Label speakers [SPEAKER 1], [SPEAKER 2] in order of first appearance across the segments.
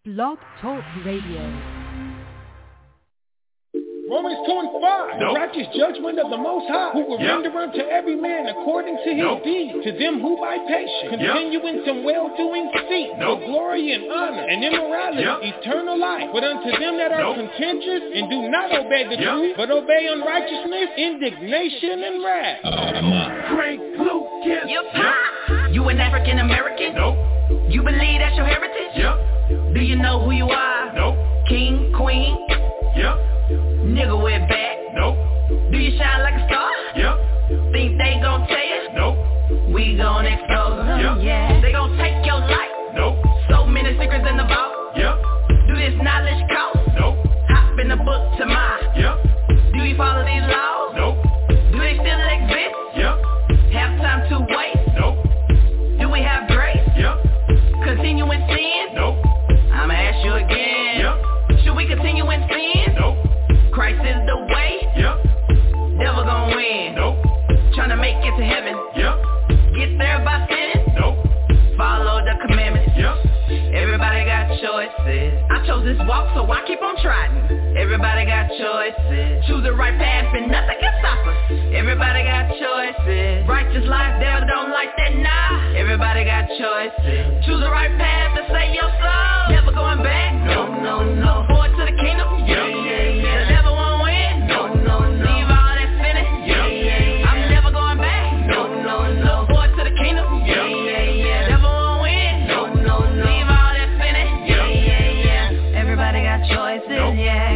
[SPEAKER 1] Blog Talk Radio.
[SPEAKER 2] Romans 2:5, the righteous judgment of the Most High, who will render unto every man according to his deed. To them who by patience continue in some well-doing seek for glory and honor and immorality, eternal life. But unto them that are contentious and do not obey the truth, but obey unrighteousness, indignation, and wrath.
[SPEAKER 3] Frank Lucas. You an African American? Nope. You believe that's your heritage? Yep. Do you know who you are? Nope. King, queen? Yep. Nigga with back? Nope. Do you shine like a star? Yep. Think they gon' tell you? Nope. We gon' expose them, yeah. They gon' take your life? Nope. So many secrets in the vault? Yep. Do this knowledge cost? Nope. Hop in the book to mine? Yep. Do you follow these laws? Nope. Do they still exist? Yep. Have time to wait? Nope. Do we have grace? Yep. Continue in sin? Nope. I'ma ask you again. Yep. Should we continue in sin? Nope. Christ is the way? Yep. Devil gon' win? Nope. Tryna make it to heaven? Yep. Get there by sin? Nope. Follow the commandments? Yep. Everybody got choices. I chose this walk, so I keep on trying. Everybody got choices. Choose the right path and nothing can stop us. Everybody got choices. Righteous life, devil don't like that, nah. Everybody got choices. Choose the right path to save your soul. Never going back? No, no, no. Forward to the kingdom? Yeah, yeah, yeah. The devil won't win? No, no, no. Leave all that sinning? Yeah, yeah, yeah. I'm never going back? No, no, no. Forward to the kingdom? Yeah, yeah, yeah. The devil won't win? No, no, no. Leave all that sinning? Yeah, yeah, yeah. Everybody got choices, nope. Yeah.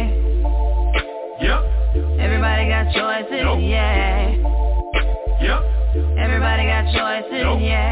[SPEAKER 3] Yep. Everybody got choices, nope. Yeah. Yep. Everybody got choices, nope. Yeah.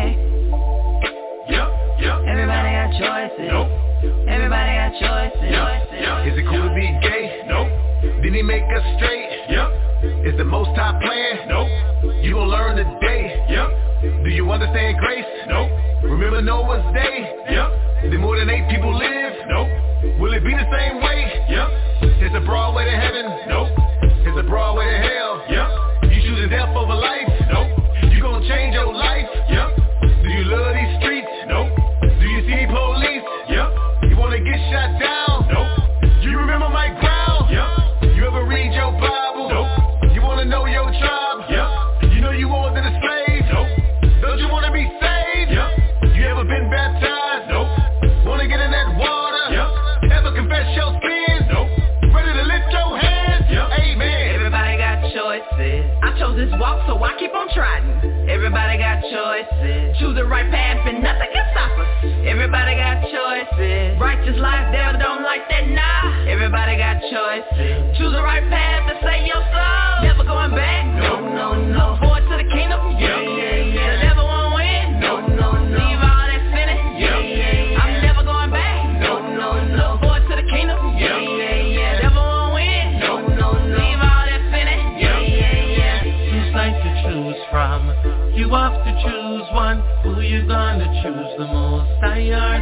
[SPEAKER 3] Yep. Yep. Everybody got choices. Nope. Everybody got choices. Yep. Is it cool to be gay? Nope. Did he make us straight? Yep. Is the Most High plan? Nope. You gon' learn today? Yep. Do you understand grace? Nope. Remember Noah's day? Yep. Did more than 8 people live? Nope. Will it be the same way? Yep. Is a broad way to heaven? Nope. Is a broad way to hell? Yep. You choosing death over life? Nope. You gon' change your life? Yep. Do you love these streets? Nope. Do you see police? Yep. You wanna get shot down? Nope. You remember my ground? Yep. You ever read your Bible? Nope. You wanna know your tribe? Yep. You know you more than a slave? Nope. Don't you wanna be saved? Yep. You ever been baptized? Nope. Wanna get in that water? Yep. Ever confess your sins? Nope. Ready to lift your hands? Yep. Amen. Everybody got choices. I chose this walk, so I keep on trying. Everybody got choices. Choose the right path and nothing can stop us. Everybody got choices. Righteous life, devil don't like that, nah. Everybody got choices. Choose the right path to save your soul. Never going back? No, no, no. Forward to the kingdom? Yeah, yeah, yeah. The devil won't win? No, no, no. Leave all that sinning? Yeah, yeah, yeah. I'm never going back? No, no, no. Forward to the kingdom? Yeah, yeah, yeah. The devil won't win? No, no, no. Leave all that sinning? Yeah, yeah, yeah.
[SPEAKER 4] Who's like to choose from? You have to choose one. Who you gonna choose the most? I heard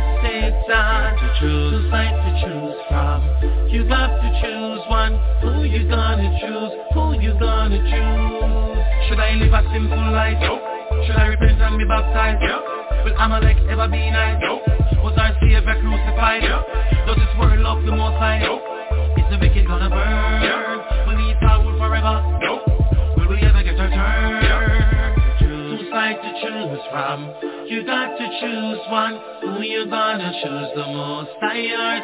[SPEAKER 4] Satan to choose. Who's like to choose from? You have to choose one. Who you gonna choose? Who you gonna choose? Should I live a simple life? Nope. Should I repent and be baptized? Yep. Will Amalek ever be nice? Nope. Was our Savior crucified? Yep. Does this world love the Most High? Nope. Is the wicked gonna burn? Yep. Will we rule forever? Nope. Will we ever get our turn? Yep. Like to choose from, you got to choose one. Who you gonna choose the most? I heard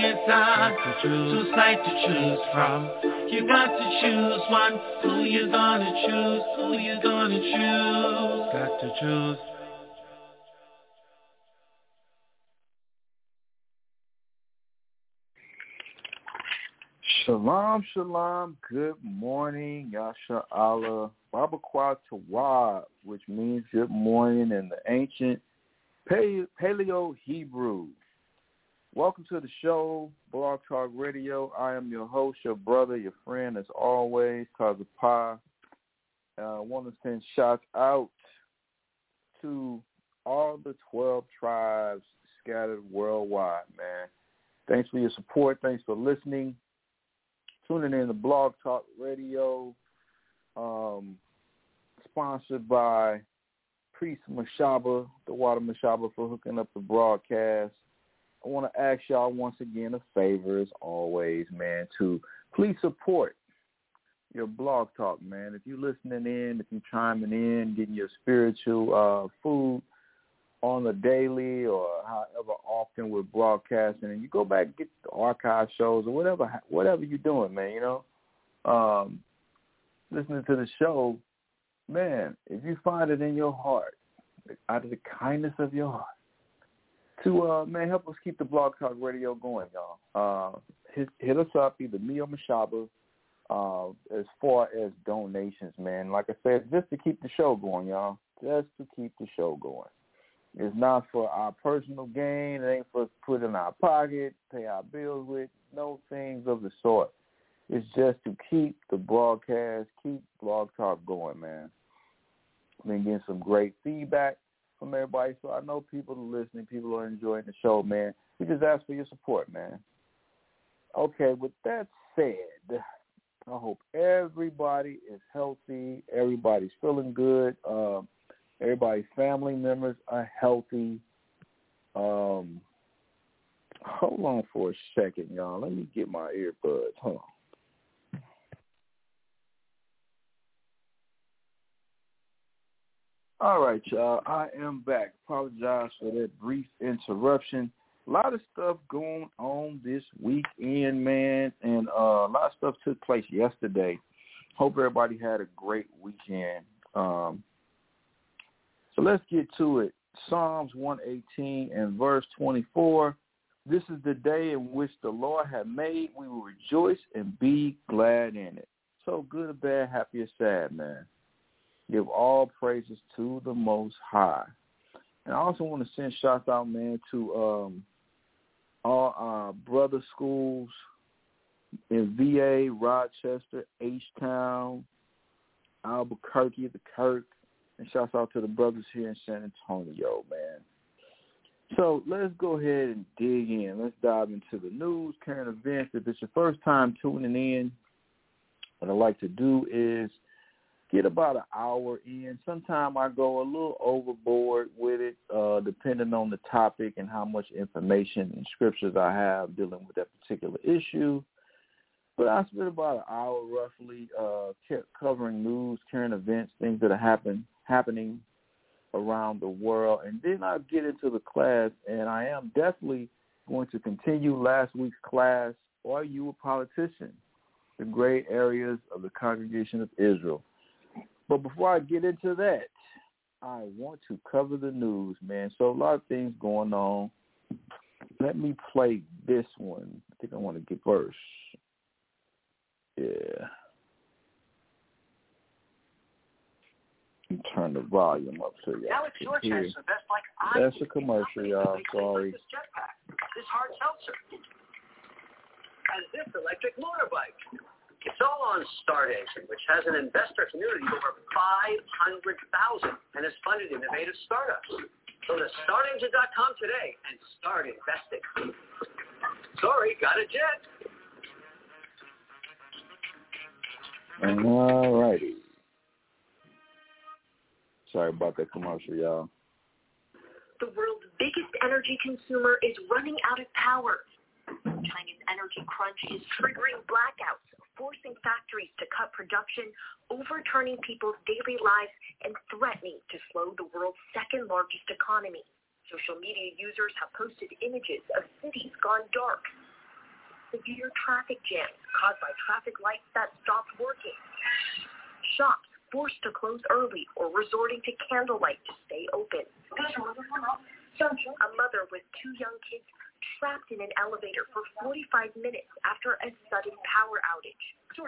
[SPEAKER 4] Satan to choose. Who's like to choose from? You got to choose one. Who you gonna choose? Who you gonna choose? Got to choose.
[SPEAKER 5] Shalom, shalom, good morning, Yasha Allah, Babakwa Tawab, which means good morning in the ancient Paleo-Hebrew. Welcome to the show, Blog Talk Radio. I am your host, your brother, your friend, as always, Kazapai. I want to send shots out to all the 12 tribes scattered worldwide, man. Thanks for your support. Thanks for listening. Tuning in to Blog Talk Radio, sponsored by Priest Mashaba, the Water Mashaba, for hooking up the broadcast. I want to ask y'all once again a favor, as always, man, to please support your blog talk, man. If you're listening in, if you're chiming in, getting your spiritual food on the daily or however often we're broadcasting, and you go back and get the archive shows or whatever you're doing, man, you know, listening to the show, man, if you find it in your heart, out of the kindness of your heart, to, man, help us keep the Blog Talk Radio going, y'all. Hit us up, either me or Mashaba, as far as donations, man. Like I said, just to keep the show going, y'all. Just to keep the show going. It's not for our personal gain. It ain't for us to put in our pocket, pay our bills with, no things of the sort. It's just to keep the broadcast, keep Blog Talk going, man. I've been getting some great feedback from everybody, so I know people are listening, people are enjoying the show, man. We just ask for your support, man. Okay, with that said, I hope everybody is healthy, everybody's feeling good, everybody's family members are healthy. Hold on for a second, y'all. Let me get my earbuds. Hold on. All right, y'all. I am back. Apologize for that brief interruption. A lot of stuff going on this weekend, man, and a lot of stuff took place yesterday. Hope everybody had a great weekend. So let's get to it. Psalms 118 and verse 24. This is the day in which the Lord had made. We will rejoice and be glad in it. So good or bad, happy or sad, man. Give all praises to the Most High. And I also want to send shots out, man, to all our brother schools in VA, Rochester, H-Town, Albuquerque, the Kirk, and shouts out to the brothers here in San Antonio, man. So let's go ahead and dig in. Let's dive into the news, current events. If it's your first time tuning in, what I like to do is get about an hour in. Sometimes I go a little overboard with it, depending on the topic and how much information and scriptures I have dealing with that particular issue. But I spend about an hour roughly covering news, current events, things that are happening around the world. And then I get into the class, and I am definitely going to continue last week's class, Are You a Politician? The gray areas of the Congregation of Israel. But before I get into that, I want to cover the news, man. So a lot of things going on. Let me play this one. I think I want to get verse. Yeah. Turn the volume up so y'all can hear. That's a commercial, y'all. Sorry.
[SPEAKER 1] This hard seltzer. As this electric motorbike. It's all on StartEngine, which has an investor community of over 500,000 and has funded innovative startups. Go to StartEngine.com today and start investing. Sorry, got a jet.
[SPEAKER 5] All righty. Sorry about that commercial, y'all.
[SPEAKER 6] The world's biggest energy consumer is running out of power. China's energy crunch is triggering blackouts, forcing factories to cut production, overturning people's daily lives, and threatening to slow the world's second largest economy. Social media users have posted images of cities gone dark. Severe traffic jams caused by traffic lights that stopped working. Shops forced to close early or resorting to candlelight to stay open. A mother with 2 young kids trapped in an elevator for 45 minutes after a sudden power outage.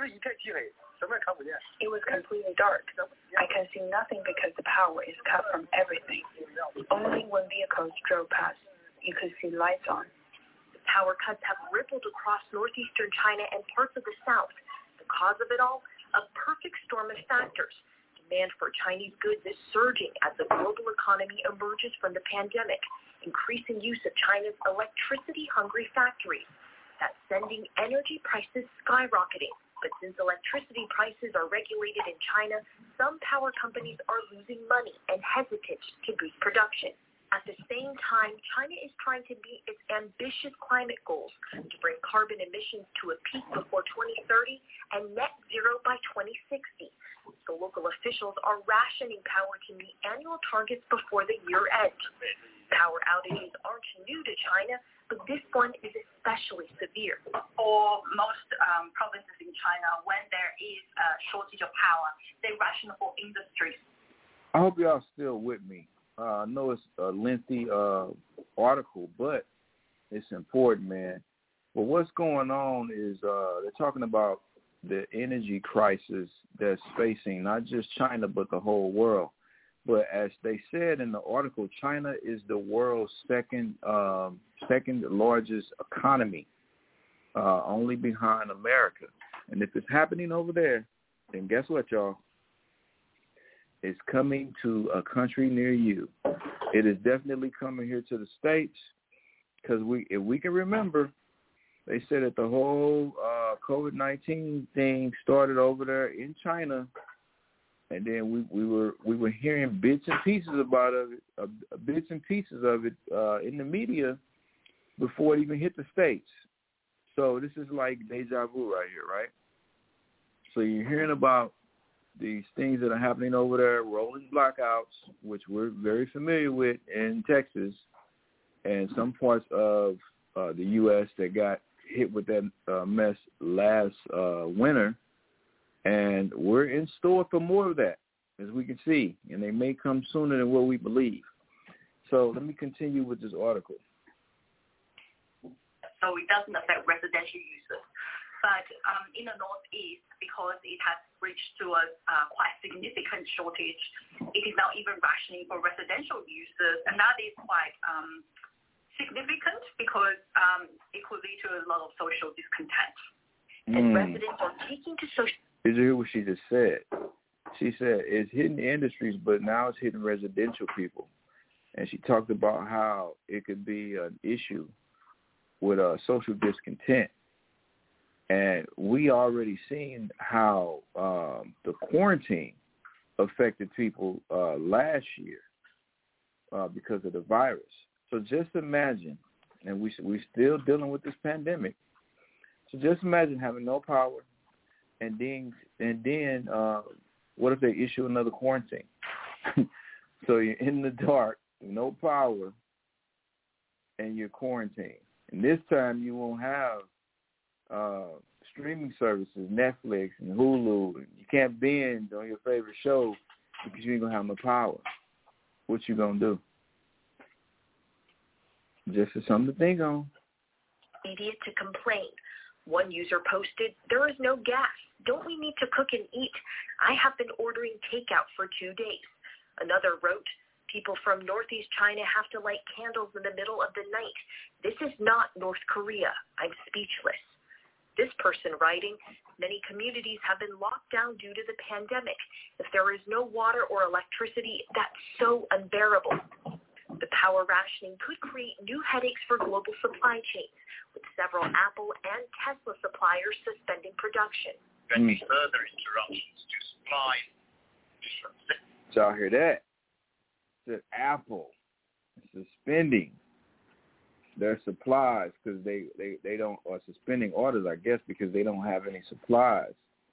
[SPEAKER 6] It was completely dark. I could see nothing because the power is cut from everything. Only when vehicles drove past, you could see lights on. The power cuts have rippled across northeastern China and parts of the south. The cause of it all? A perfect storm of factors. Demand for Chinese goods is surging as the global economy emerges from the pandemic. Increasing use of China's electricity-hungry factories. That's sending energy prices skyrocketing. But since electricity prices are regulated in China, some power companies are losing money and hesitant to boost production. At the same time, China is trying to meet its ambitious climate goals to bring carbon emissions to a peak before 2030 and net zero by 2060. So local officials are rationing power to meet annual targets before the year end. Power outages aren't new to China, but this one is especially severe.
[SPEAKER 7] For most provinces in China, when there is a shortage of power, they ration for industries.
[SPEAKER 5] I hope y'all still with me. I know it's a lengthy article, but it's important, man. But what's going on is they're talking about the energy crisis that's facing not just China, but the whole world. But as they said in the article, China is the world's second largest economy, only behind America. And if it's happening over there, then guess what, y'all? It's coming to a country near you. It is definitely coming here to the States because if we can remember, they said that the whole COVID-19 thing started over there in China, and then we were hearing bits and pieces of it in the media before it even hit the States. So this is like deja vu right here, right? So you're hearing about these things that are happening over there, rolling blackouts, which we're very familiar with in Texas, and some parts of the U.S. that got hit with that mess last winter. And we're in store for more of that, as we can see, and they may come sooner than what we believe. So let me continue with this article.
[SPEAKER 7] So it doesn't affect residential users. But in the Northeast, because it has reached to a quite significant shortage, it is now even rationing for residential users, and that is quite significant because it could lead to a lot of social discontent. And residents are taking to social...
[SPEAKER 5] Did you hear what she just said? She said it's hitting industries, but now it's hitting residential people. And she talked about how it could be an issue with social discontent. And we already seen how the quarantine affected people last year because of the virus. So just imagine, and we still dealing with this pandemic. So just imagine having no power, and then what if they issue another quarantine? So you're in the dark, no power, and you're quarantined. And this time you won't have streaming services, Netflix and Hulu. You can't binge on your favorite show because you ain't gonna have no power. What you gonna do? Just as something to think on.
[SPEAKER 6] Media to complain. One user posted, "There is no gas. Don't we need to cook and eat? I have been ordering takeout for 2 days." Another wrote, "People from Northeast China have to light candles in the middle of the night. This is not North Korea. I'm speechless." This person writing, "Many communities have been locked down due to the pandemic. If there is no water or electricity, that's so unbearable." The power rationing could create new headaches for global supply chains, with several Apple and Tesla suppliers suspending production.
[SPEAKER 8] Further interruptions to supply.
[SPEAKER 5] So y'all hear that? The Apple suspending their supplies because they don't, or suspending orders, I guess, because they don't have any supplies.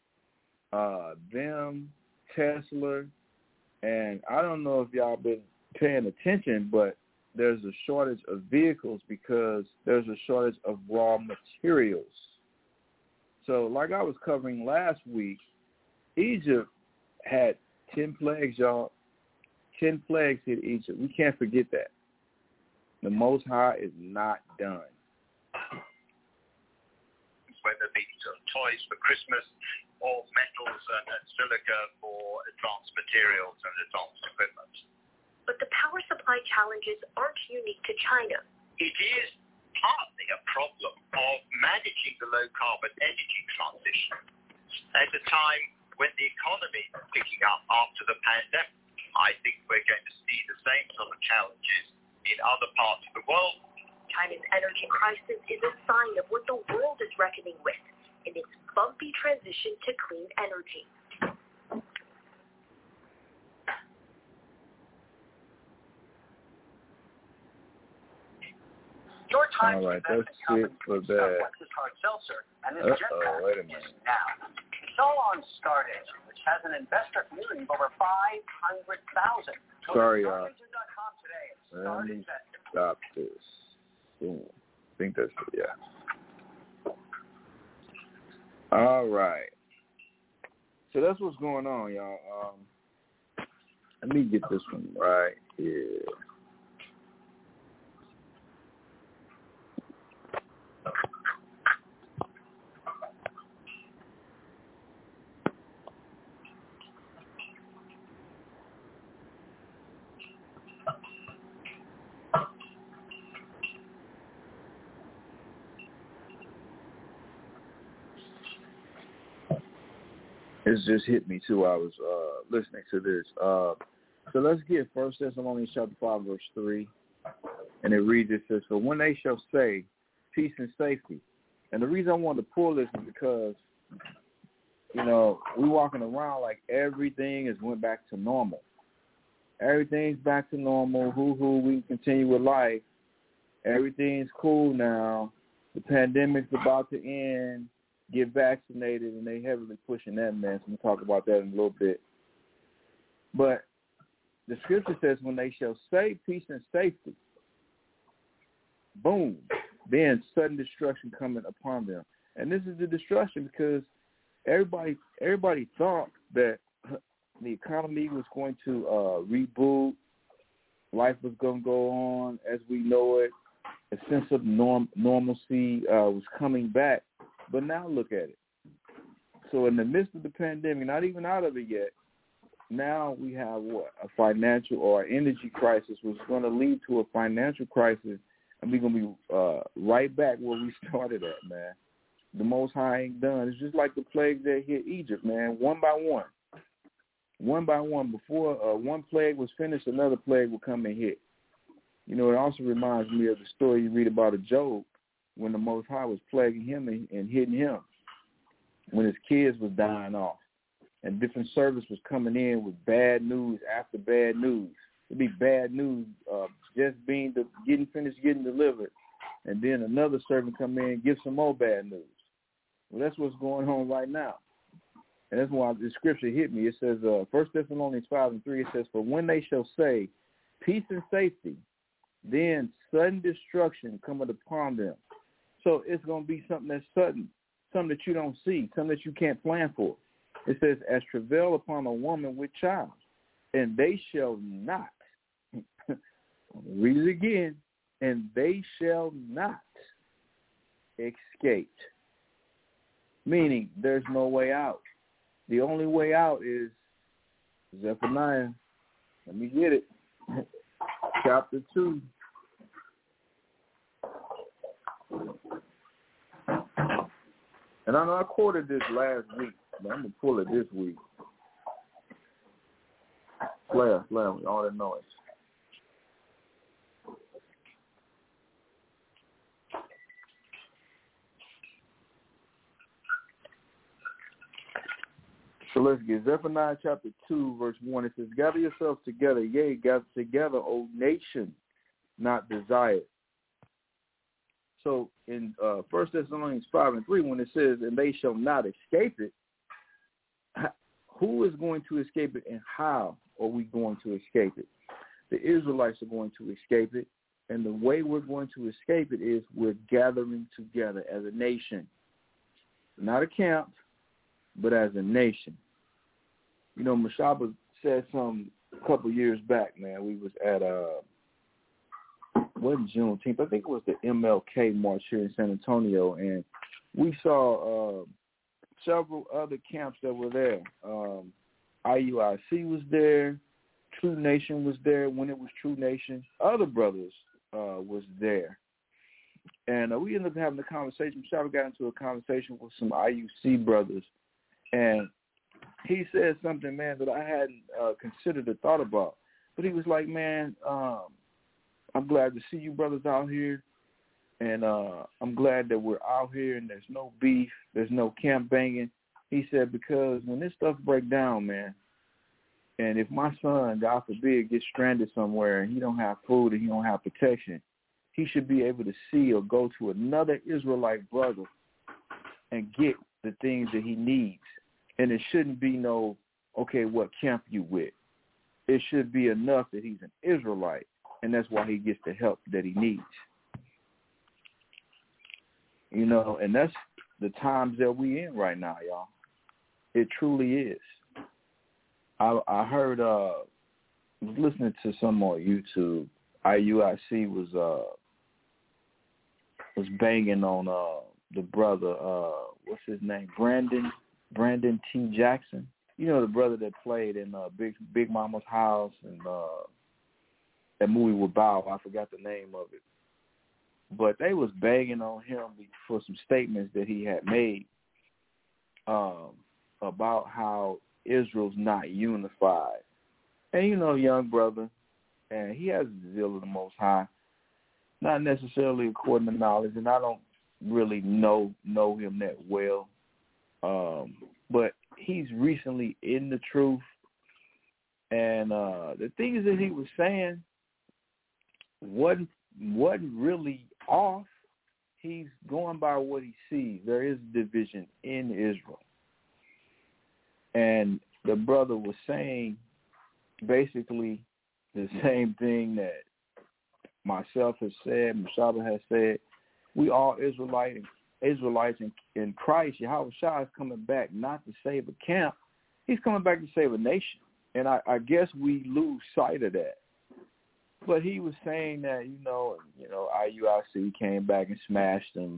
[SPEAKER 5] Them, Tesla, and I don't know if y'all been paying attention, but there's a shortage of vehicles because there's a shortage of raw materials. So like I was covering last week, Egypt had 10 plagues, y'all. 10 plagues hit Egypt. We can't forget that. The Most High is not done.
[SPEAKER 8] Whether these are toys for Christmas or metals and silica for advanced materials and advanced equipment.
[SPEAKER 6] But the power supply challenges aren't unique to China.
[SPEAKER 8] It is partly a problem of managing the low-carbon energy transition at a time when the economy is picking up after the pandemic. I think we're going to see the same sort of challenges in other parts of the world.
[SPEAKER 6] China's energy crisis is a sign of what the world is reckoning with in its bumpy transition to clean energy.
[SPEAKER 1] Time
[SPEAKER 5] all right,
[SPEAKER 1] to
[SPEAKER 5] that's it for that.
[SPEAKER 1] This hard seltzer, and this jetpack is now. It's all on Stargazer, which has an investor community of over 500,000.
[SPEAKER 5] Sorry, y'all. Let me stop this. Boom. I think that's it, yeah. All right. So that's what's going on, y'all. Let me get this one right here. It's just hit me too. I was listening to this. So let's get 1 Thessalonians chapter 5, verse 3. And it reads, it says, "For when they shall say peace and safety." And the reason I wanted to pull this is because, we're walking around like everything has went back to normal. Everything's back to normal. Hoo-hoo, we continue with life. Everything's cool now. The pandemic's about to end. Get vaccinated, and they heavily pushing that, man. So we'll talk about that in a little bit. But the scripture says, when they shall say peace and safety, boom, then sudden destruction coming upon them. And this is the destruction because everybody thought that the economy was going to reboot, life was going to go on as we know it, a sense of normalcy was coming back. But now look at it. So in the midst of the pandemic, not even out of it yet, now we have a financial or energy crisis, which is going to lead to a financial crisis, and we're going to be right back where we started at, man. The Most High ain't done. It's just like the plagues that hit Egypt, man, one by one. One by one. Before one plague was finished, another plague will come and hit. It also reminds me of the story you read about of Job, when the Most High was plaguing him and hitting him, when his kids was dying off, and different servants was coming in with bad news after bad news. It'd be bad news just getting delivered, and then another servant come in and give some more bad news. Well, that's what's going on right now, and that's why the scripture hit me. It says, 1 Thessalonians 5 and 3, it says, "For when they shall say peace and safety, then sudden destruction cometh upon them." So it's going to be something that's sudden, something that you don't see, something that you can't plan for. It says, "As travail upon a woman with child, and they shall not," read it again, "and they shall not escape." Meaning there's no way out. The only way out is Zephaniah. Let me get it. Chapter 2. And I know I quoted this last week, but I'm going to pull it this week. Slayer, all that noise. So let's get Zephaniah chapter 2, verse 1. It says, "Gather yourselves together, yea, gather together, O nation, not desired." So in 1 Thessalonians 5 and 3, when it says, "and they shall not escape it," who is going to escape it and how are we going to escape it? The Israelites are going to escape it, and the way we're going to escape it is we're gathering together as a nation. Not a camp, but as a nation. Mashaba said something a couple years back, man. We was at wasn't Juneteenth. I think it was the MLK march here in San Antonio, and we saw several other camps that were there. IUIC was there. True Nation was there when it was True Nation. Other brothers was there. And we ended up having a conversation. Mashaba got into a conversation with some IUC brothers, and he said something, man, that I hadn't considered or thought about. But he was like, "Man, I'm glad to see you brothers out here, and I'm glad that we're out here and there's no beef, there's no camp banging." He said, "Because when this stuff break down, man, and if my son, God forbid, gets stranded somewhere and he don't have food and he don't have protection, he should be able to see or go to another Israelite brother and get the things that he needs. And it shouldn't be no, okay, what camp you with? It should be enough that he's an Israelite, and that's why he gets the help that he needs. You know, and that's the times that we in right now, y'all. It truly is. I heard, was listening to some on YouTube. IUIC was banging on the brother, what's his name, Brandon T. Jackson. You know, the brother that played in Big Mama's House and that movie with Bow. I forgot the name of it. But they was banging on him for some statements that he had made about how Israel's not unified. And, you know, young brother, and he has the zeal of the Most High, not necessarily according to knowledge, and I don't really know him that well. But he's recently in the truth, and the things that he was saying wasn't really off. He's going by what he sees. There is division in Israel. And the brother was saying basically the same thing that myself has said, Mashaba has said. We all Israelites in Christ. Yahweh Shah is coming back not to save a camp. He's coming back to save a nation. And I guess we lose sight of that. But he was saying that, IUIC came back and smashed him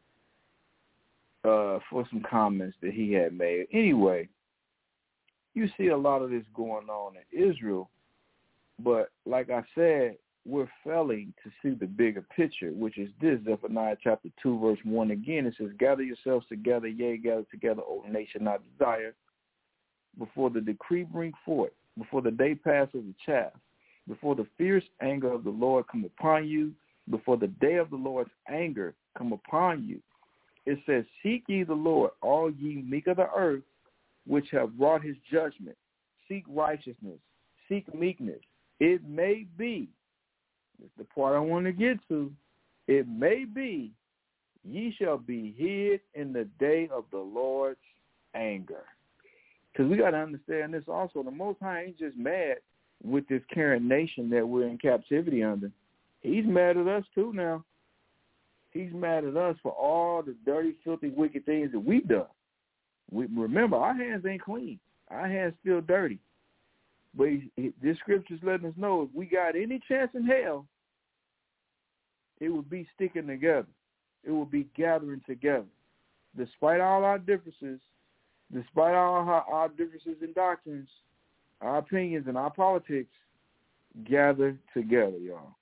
[SPEAKER 5] for some comments that he had made. Anyway, you see a lot of this going on in Israel, but like I said, we're failing to see the bigger picture, which is this, Zephaniah chapter 2, verse 1 again. It says, gather yourselves together, yea, gather together, O nation not desire, before the decree bring forth, before the day pass of the chaff, before the fierce anger of the Lord come upon you, before the day of the Lord's anger come upon you. It says, seek ye the Lord, all ye meek of the earth, which have wrought his judgment. Seek righteousness, seek meekness. It may be, that's the part I want to get to, it may be, ye shall be hid in the day of the Lord's anger. Because we got to understand this also. The Most High ain't just mad with this current nation that we're in captivity under. He's mad at us too now. He's mad at us for all the dirty, filthy, wicked things that we've done. Remember, our hands ain't clean. Our hands still dirty. But this scripture's letting us know if we got any chance in hell, it would be sticking together. It would be gathering together. Despite all our differences, despite all our differences in doctrines, our opinions, and our politics, gather together, y'all.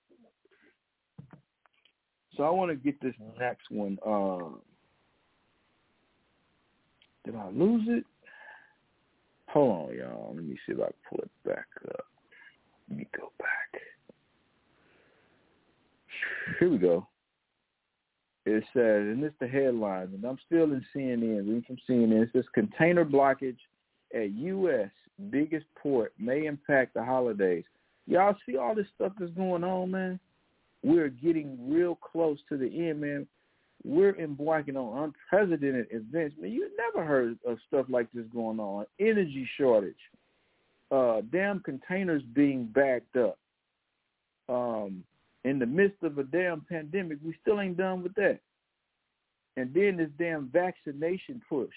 [SPEAKER 5] So I want to get this next one. Did I lose it? Hold on, y'all. Let me see if I can pull it back up. Let me go back. Here we go. It says, and this is the headline, and I'm still in CNN, reading from CNN. It says, container blockage at U.S. biggest port may impact the holidays. Y'all see all this stuff that's going on, man? We're getting real close to the end, man. We're embarking on unprecedented events. Man, you never heard of stuff like this going on. Energy shortage. Damn containers being backed up. In the midst of a damn pandemic, we still ain't done with that. And then this damn vaccination push.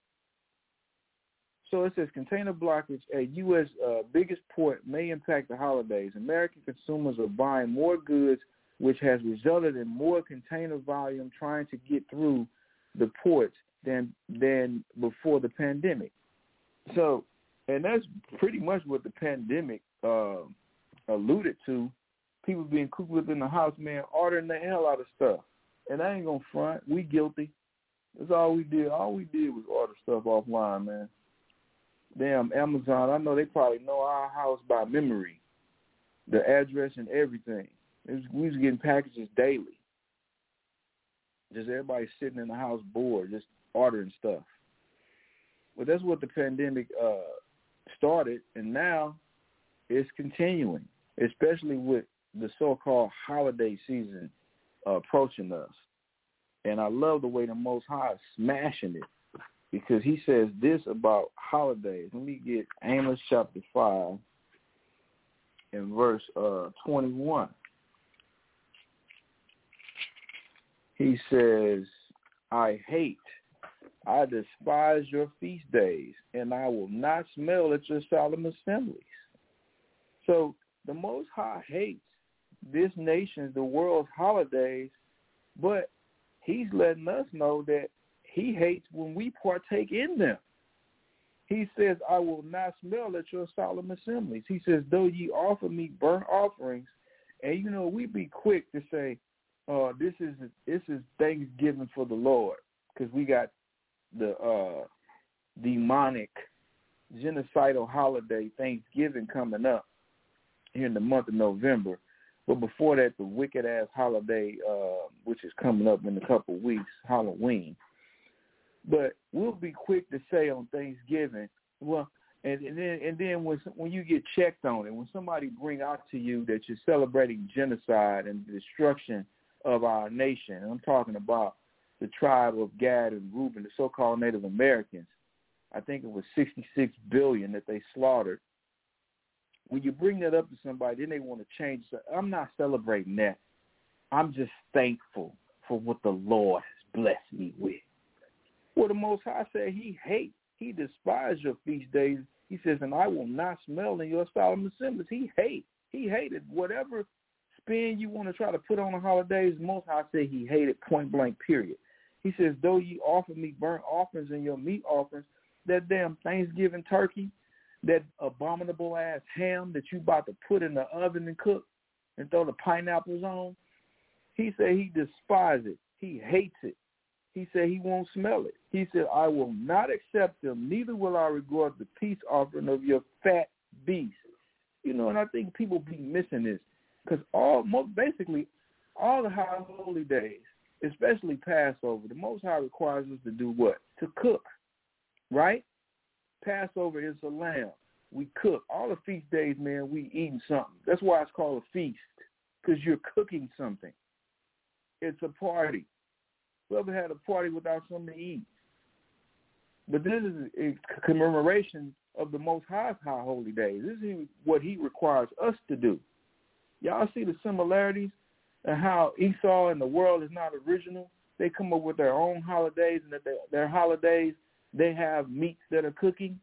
[SPEAKER 5] So it says container blockage at U.S. Biggest port may impact the holidays. American consumers are buying more goods, which has resulted in more container volume trying to get through the ports than before the pandemic. So, and that's pretty much what the pandemic alluded to. People being cooped within the house, man, ordering the hell out of stuff. And I ain't going to front. We guilty. That's all we did. All we did was order stuff offline, man. Damn, Amazon, I know they probably know our house by memory, the address and everything. We was getting packages daily. Just everybody sitting in the house bored, just ordering stuff. But that's what the pandemic started, and now it's continuing, especially with the so-called holiday season approaching us. And I love the way the Most High is smashing it, because he says this about holidays. Let me get Amos chapter 5 and verse 21. He says, I despise your feast days, and I will not smell at your solemn assemblies. So the Most High hates this nation's, the world's holidays, but he's letting us know that he hates when we partake in them. He says, I will not smell at your solemn assemblies. He says, though ye offer me burnt offerings, and we be quick to say, this is Thanksgiving for the Lord, because we got the demonic genocidal holiday Thanksgiving coming up here in the month of November. But before that, the wicked-ass holiday, which is coming up in a couple of weeks, Halloween. But we'll be quick to say on Thanksgiving, well, and then when you get checked on it, when somebody bring out to you that you're celebrating genocide and the destruction of our nation, and I'm talking about the tribe of Gad and Reuben, the so-called Native Americans, I think it was 66 billion that they slaughtered. When you bring that up to somebody, then they want to change. So I'm not celebrating that. I'm just thankful for what the Lord has blessed me with. Well, the Most High said he despises your feast days. He says, and I will not smell in your solemn assemblies. He hated whatever spin you want to try to put on the holidays. The Most High said he hated, point blank, period. He says, though ye offer me burnt offerings and your meat offerings, that damn Thanksgiving turkey, that abominable-ass ham that you about to put in the oven and cook and throw the pineapples on, he said he despises it. He hates it. He said he won't smell it. He said, I will not accept them, neither will I regard the peace offering of your fat beasts. And I think people be missing this, because basically all the high holy days, especially Passover, the Most High requires us to do what? To cook, right? Passover is a lamb. We cook. All the feast days, man, we eating something. That's why it's called a feast, because you're cooking something. It's a party. Whoever had a party without something to eat? But this is a commemoration of the Most High's high holy days. This is what he requires us to do. Y'all see the similarities and how Esau and the world is not original? They come up with their own holidays, and that their holidays, they have meats that are cooking.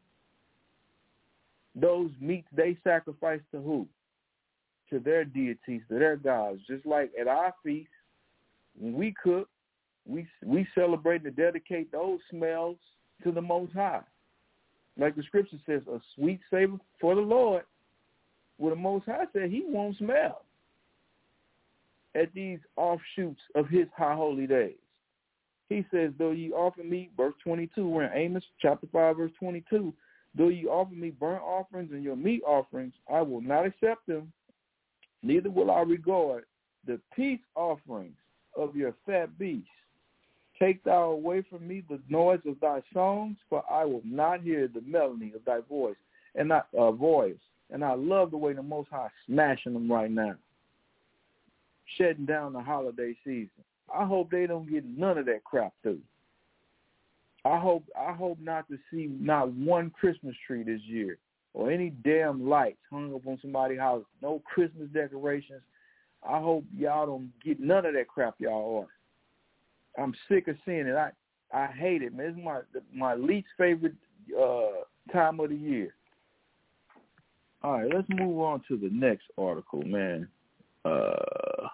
[SPEAKER 5] Those meats they sacrifice to who? To their deities, to their gods. Just like at our feast, when we cook, we celebrate and dedicate those smells to the Most High. Like the scripture says, a sweet savor for the Lord. Well, the Most High said he won't smell at these offshoots of his high holy days. He says, though ye offer me, verse 22, we're in Amos chapter 5, verse 22, though ye offer me burnt offerings and your meat offerings, I will not accept them, neither will I regard the peace offerings of your fat beasts. Take thou away from me the noise of thy songs, for I will not hear the melody of thy voice. And I love the way the Most High is smashing them right now, shutting down the holiday season. I hope they don't get none of that crap through. I hope not to see not one Christmas tree this year or any damn lights hung up on somebody's house. No Christmas decorations. I hope y'all don't get none of that crap y'all are. I'm sick of seeing it. I hate it, man. It's my least favorite time of the year. All right, let's move on to the next article, man. Where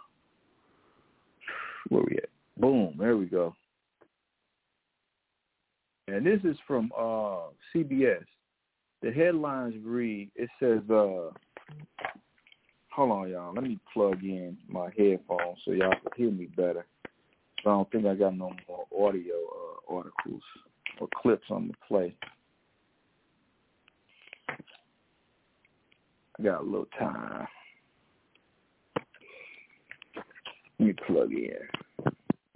[SPEAKER 5] we at? Boom, there we go. And this is from CBS. The headlines read, it says, hold on, y'all. Let me plug in my headphones so y'all can hear me better. I don't think I got no more audio articles or clips on the play. I got a little time. Let me plug in.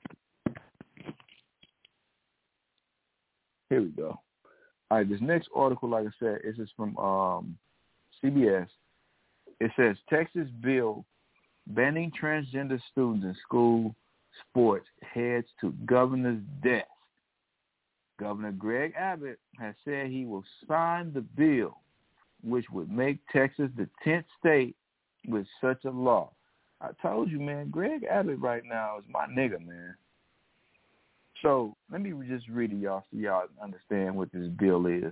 [SPEAKER 5] Here we go. All right, this next article, like I said, is from CBS. It says, Texas bill banning transgender students in school sports heads to governor's desk. Governor Greg Abbott has said he will sign the bill, which would make Texas the 10th state with such a law. I told you, man, Greg Abbott right now is my nigga, man. So let me just read it, y'all, so y'all understand what this bill is.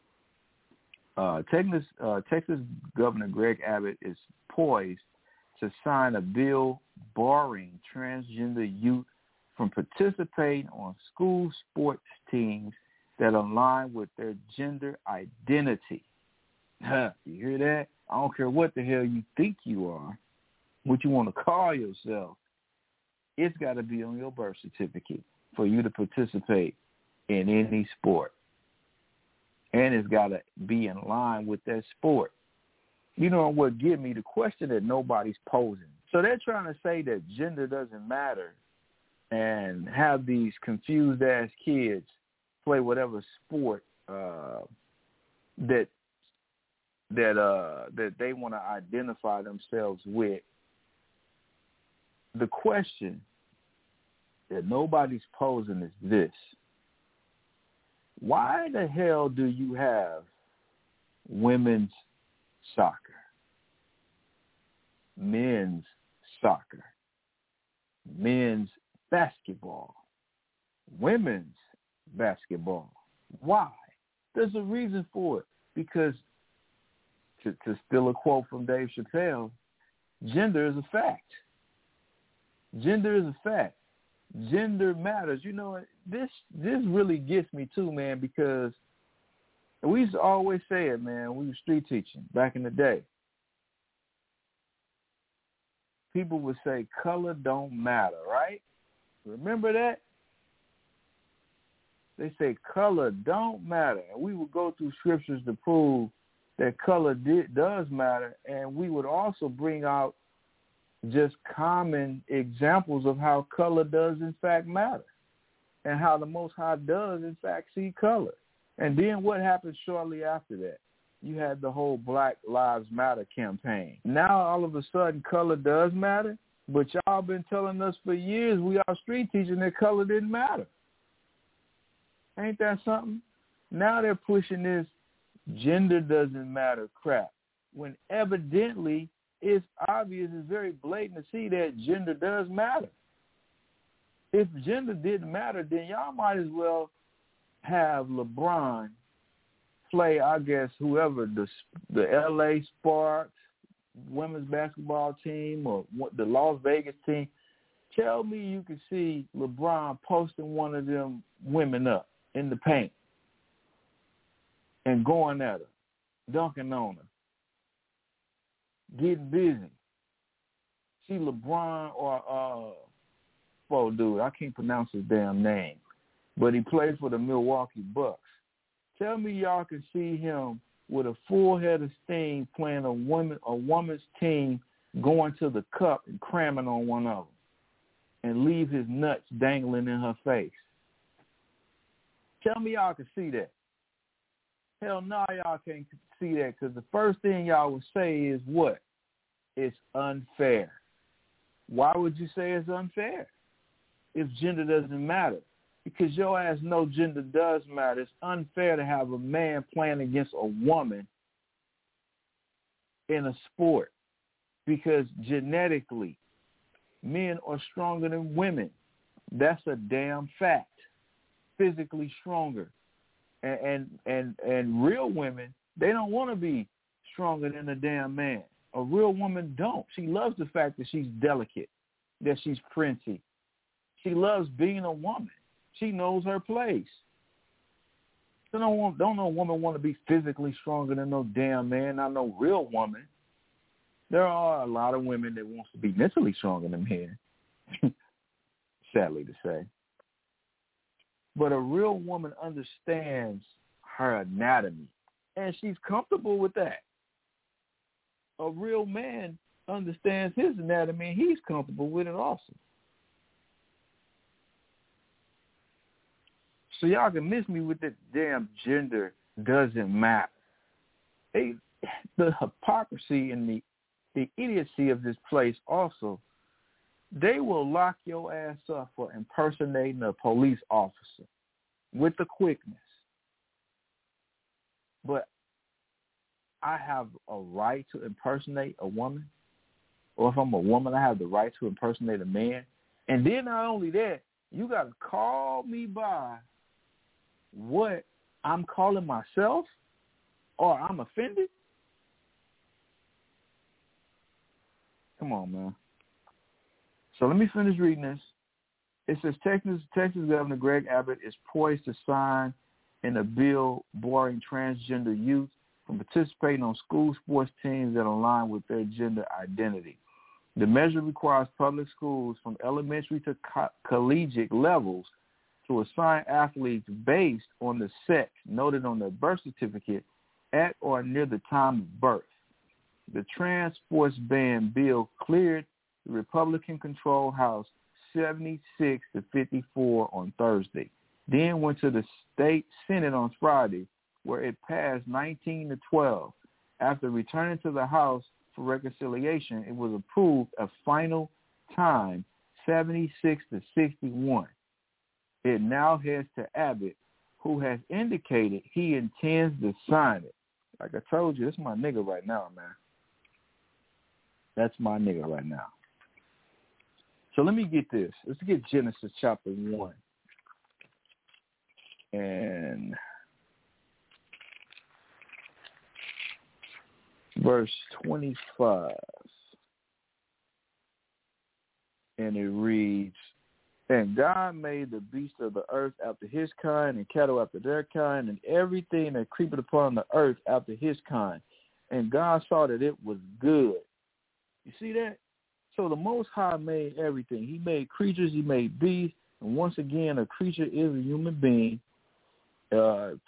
[SPEAKER 5] Texas Governor Greg Abbott is poised to sign a bill barring transgender youth from participating on school sports teams that align with their gender identity. You hear that? I don't care what the hell you think you are, what you want to call yourself. It's got to be on your birth certificate for you to participate in any sport. And it's got to be in line with that sport. You know what give me the question that nobody's posing. So they're trying to say that gender doesn't matter and have these confused ass kids play whatever sport that they want to identify themselves with. The question that nobody's posing is this: why the hell do you have women's soccer, men's soccer, men's basketball, women's basketball? Why? There's a reason for it. Because, to steal a quote from Dave Chappelle, gender is a fact. Gender is a fact. Gender matters. You know, this really gets me too, man, because we used to always say it, man. We were street teaching back in the day. People would say color don't matter, right? Remember that? They say color don't matter. And we would go through scriptures to prove that color does matter, and we would also bring out just common examples of how color does in fact matter and how the Most High does in fact see color. And then what happened shortly after that? You had the whole Black Lives Matter campaign. Now all of a sudden color does matter, but y'all been telling us for years, we are street teaching, that color didn't matter. Ain't that something? Now they're pushing this gender doesn't matter crap, when evidently it's obvious, it's very blatant to see that gender does matter. If gender didn't matter, then y'all might as well have LeBron play, I guess, whoever, the LA Sparks women's basketball team or the Las Vegas team. Tell me you can see LeBron posting one of them women up in the paint and going at her, dunking on her, getting busy. See LeBron or dude, I can't pronounce his damn name, but he plays for the Milwaukee Bucks. Tell me y'all can see him with a full head of steam playing a woman's team, going to the cup and cramming on one of them and leave his nuts dangling in her face. Tell me y'all can see that. Hell no, y'all can't see that, because the first thing y'all would say is what? It's unfair. Why would you say it's unfair if gender doesn't matter? Because your ass know gender does matter. It's unfair to have a man playing against a woman in a sport, because genetically, men are stronger than women. That's a damn fact. Physically stronger. And real women, they don't want to be stronger than a damn man. A real woman don't. She loves the fact that she's delicate, that she's princey. She loves being a woman. She knows her place. So don't no woman want to be physically stronger than no damn man, not no real woman. There are a lot of women that wants to be mentally stronger than men, sadly to say. But a real woman understands her anatomy, and she's comfortable with that. A real man understands his anatomy, and he's comfortable with it also. So y'all can miss me with that damn gender doesn't matter. The hypocrisy and the idiocy of this place also they will lock your ass up for impersonating a police officer with the quickness. But I have a right to impersonate a woman, or if I'm a woman, I have the right to impersonate a man. And then not only that, you got to call me by what I'm calling myself, or I'm offended? Come on, man. So let me finish reading this. It says Texas Governor Greg Abbott is poised to sign in a bill barring transgender youth from participating on school sports teams that align with their gender identity. The measure requires public schools from elementary to collegiate levels to assign athletes based on the sex noted on their birth certificate at or near the time of birth. The trans sports ban bill cleared the Republican-controlled House 76-54 on Thursday, then went to the state Senate on Friday, where it passed 19-12. After returning to the House for reconciliation, it was approved a final time, 76-61. It now heads to Abbott, who has indicated he intends to sign it. Like I told you, this is my nigga right now, man. That's my nigga right now. So let me get this. Let's get Genesis chapter 1. And verse 25. And it reads, and God made the beasts of the earth after his kind, and cattle after their kind, and everything that creepeth upon the earth after his kind. And God saw that it was good. You see that? So the Most High made everything. He made creatures. He made beasts. And once again, a creature is a human being. 2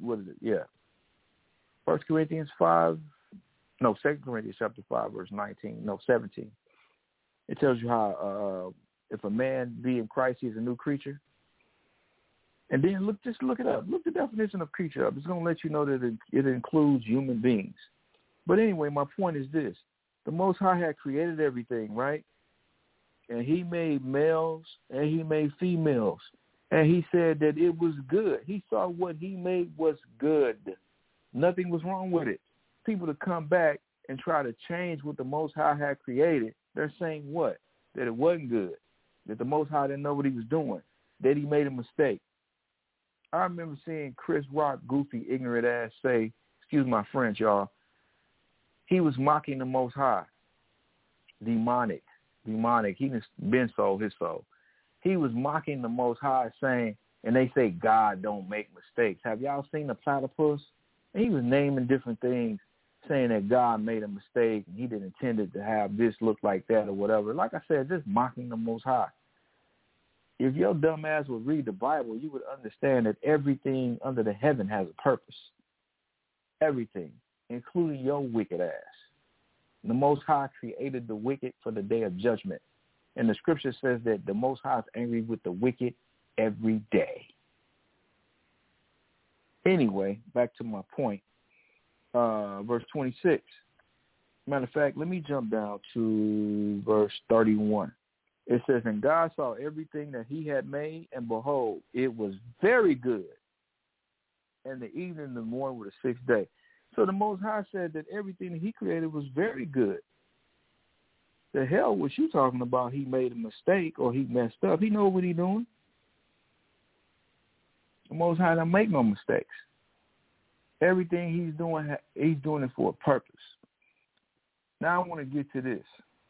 [SPEAKER 5] Corinthians 5. No, 2 Corinthians chapter 5, verse 17. It tells you how if a man be in Christ, he's a new creature. And then just look it up. Look the definition of creature up. It's going to let you know that it includes human beings. But anyway, my point is this. The Most High had created everything, right? And he made males and he made females. And he said that it was good. He saw what he made was good. Nothing was wrong with it. People to come back and try to change what the Most High had created, they're saying what? That it wasn't good. That the Most High didn't know what he was doing. That he made a mistake. I remember seeing Chris Rock, goofy, ignorant ass say, excuse my French, y'all, he was mocking the Most High. Demonic. He just been sold his soul. He was mocking the Most High saying, and they say God don't make mistakes. Have y'all seen the platypus? And he was naming different things, saying that God made a mistake and he didn't intend it to have this look like that or whatever. Like I said, just mocking the Most High. If your dumb ass would read the Bible, you would understand that everything under the heaven has a purpose. Everything, including your wicked ass. The Most High created the wicked for the day of judgment. And the scripture says that the Most High is angry with the wicked every day. Anyway, back to my point. Verse 26. Matter of fact, let me jump down to verse 31. It says, and God saw everything that he had made, and behold, it was very good. And the evening and the morning were the sixth day. So the Most High said that everything that he created was very good. The hell was you talking about he made a mistake or he messed up? He know what he doing. The Most High don't make no mistakes. Everything he's doing it for a purpose. Now I want to get to this.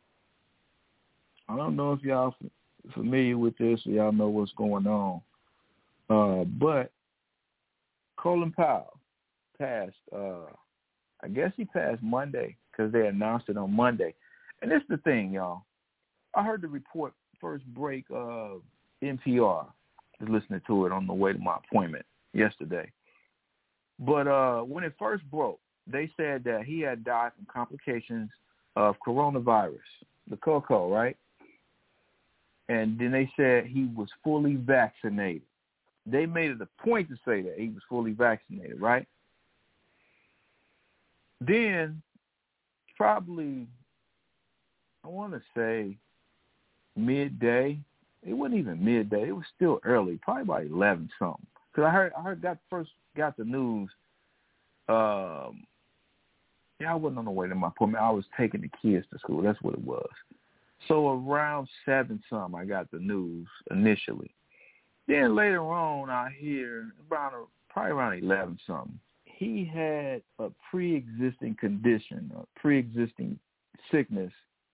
[SPEAKER 5] I don't know if y'all familiar with this or y'all know what's going on. But Colin Powell passed, I guess he passed Monday because they announced it on Monday. And this is the thing, y'all. I heard the report first break of NPR. I was listening to it on the way to my appointment yesterday. But when it first broke, they said that he had died from complications of coronavirus, the COCO, right? And then they said he was fully vaccinated. They made it a point to say that he was fully vaccinated, right? Then probably, I want to say midday. It wasn't even midday. It was still early, probably about 11 something. Because I first got the news. I wasn't on the way to my appointment. I was taking the kids to school. That's what it was. So around 7 something, I got the news initially. Then later on, I hear probably around 11 something. He had a pre-existing condition, a pre-existing sickness,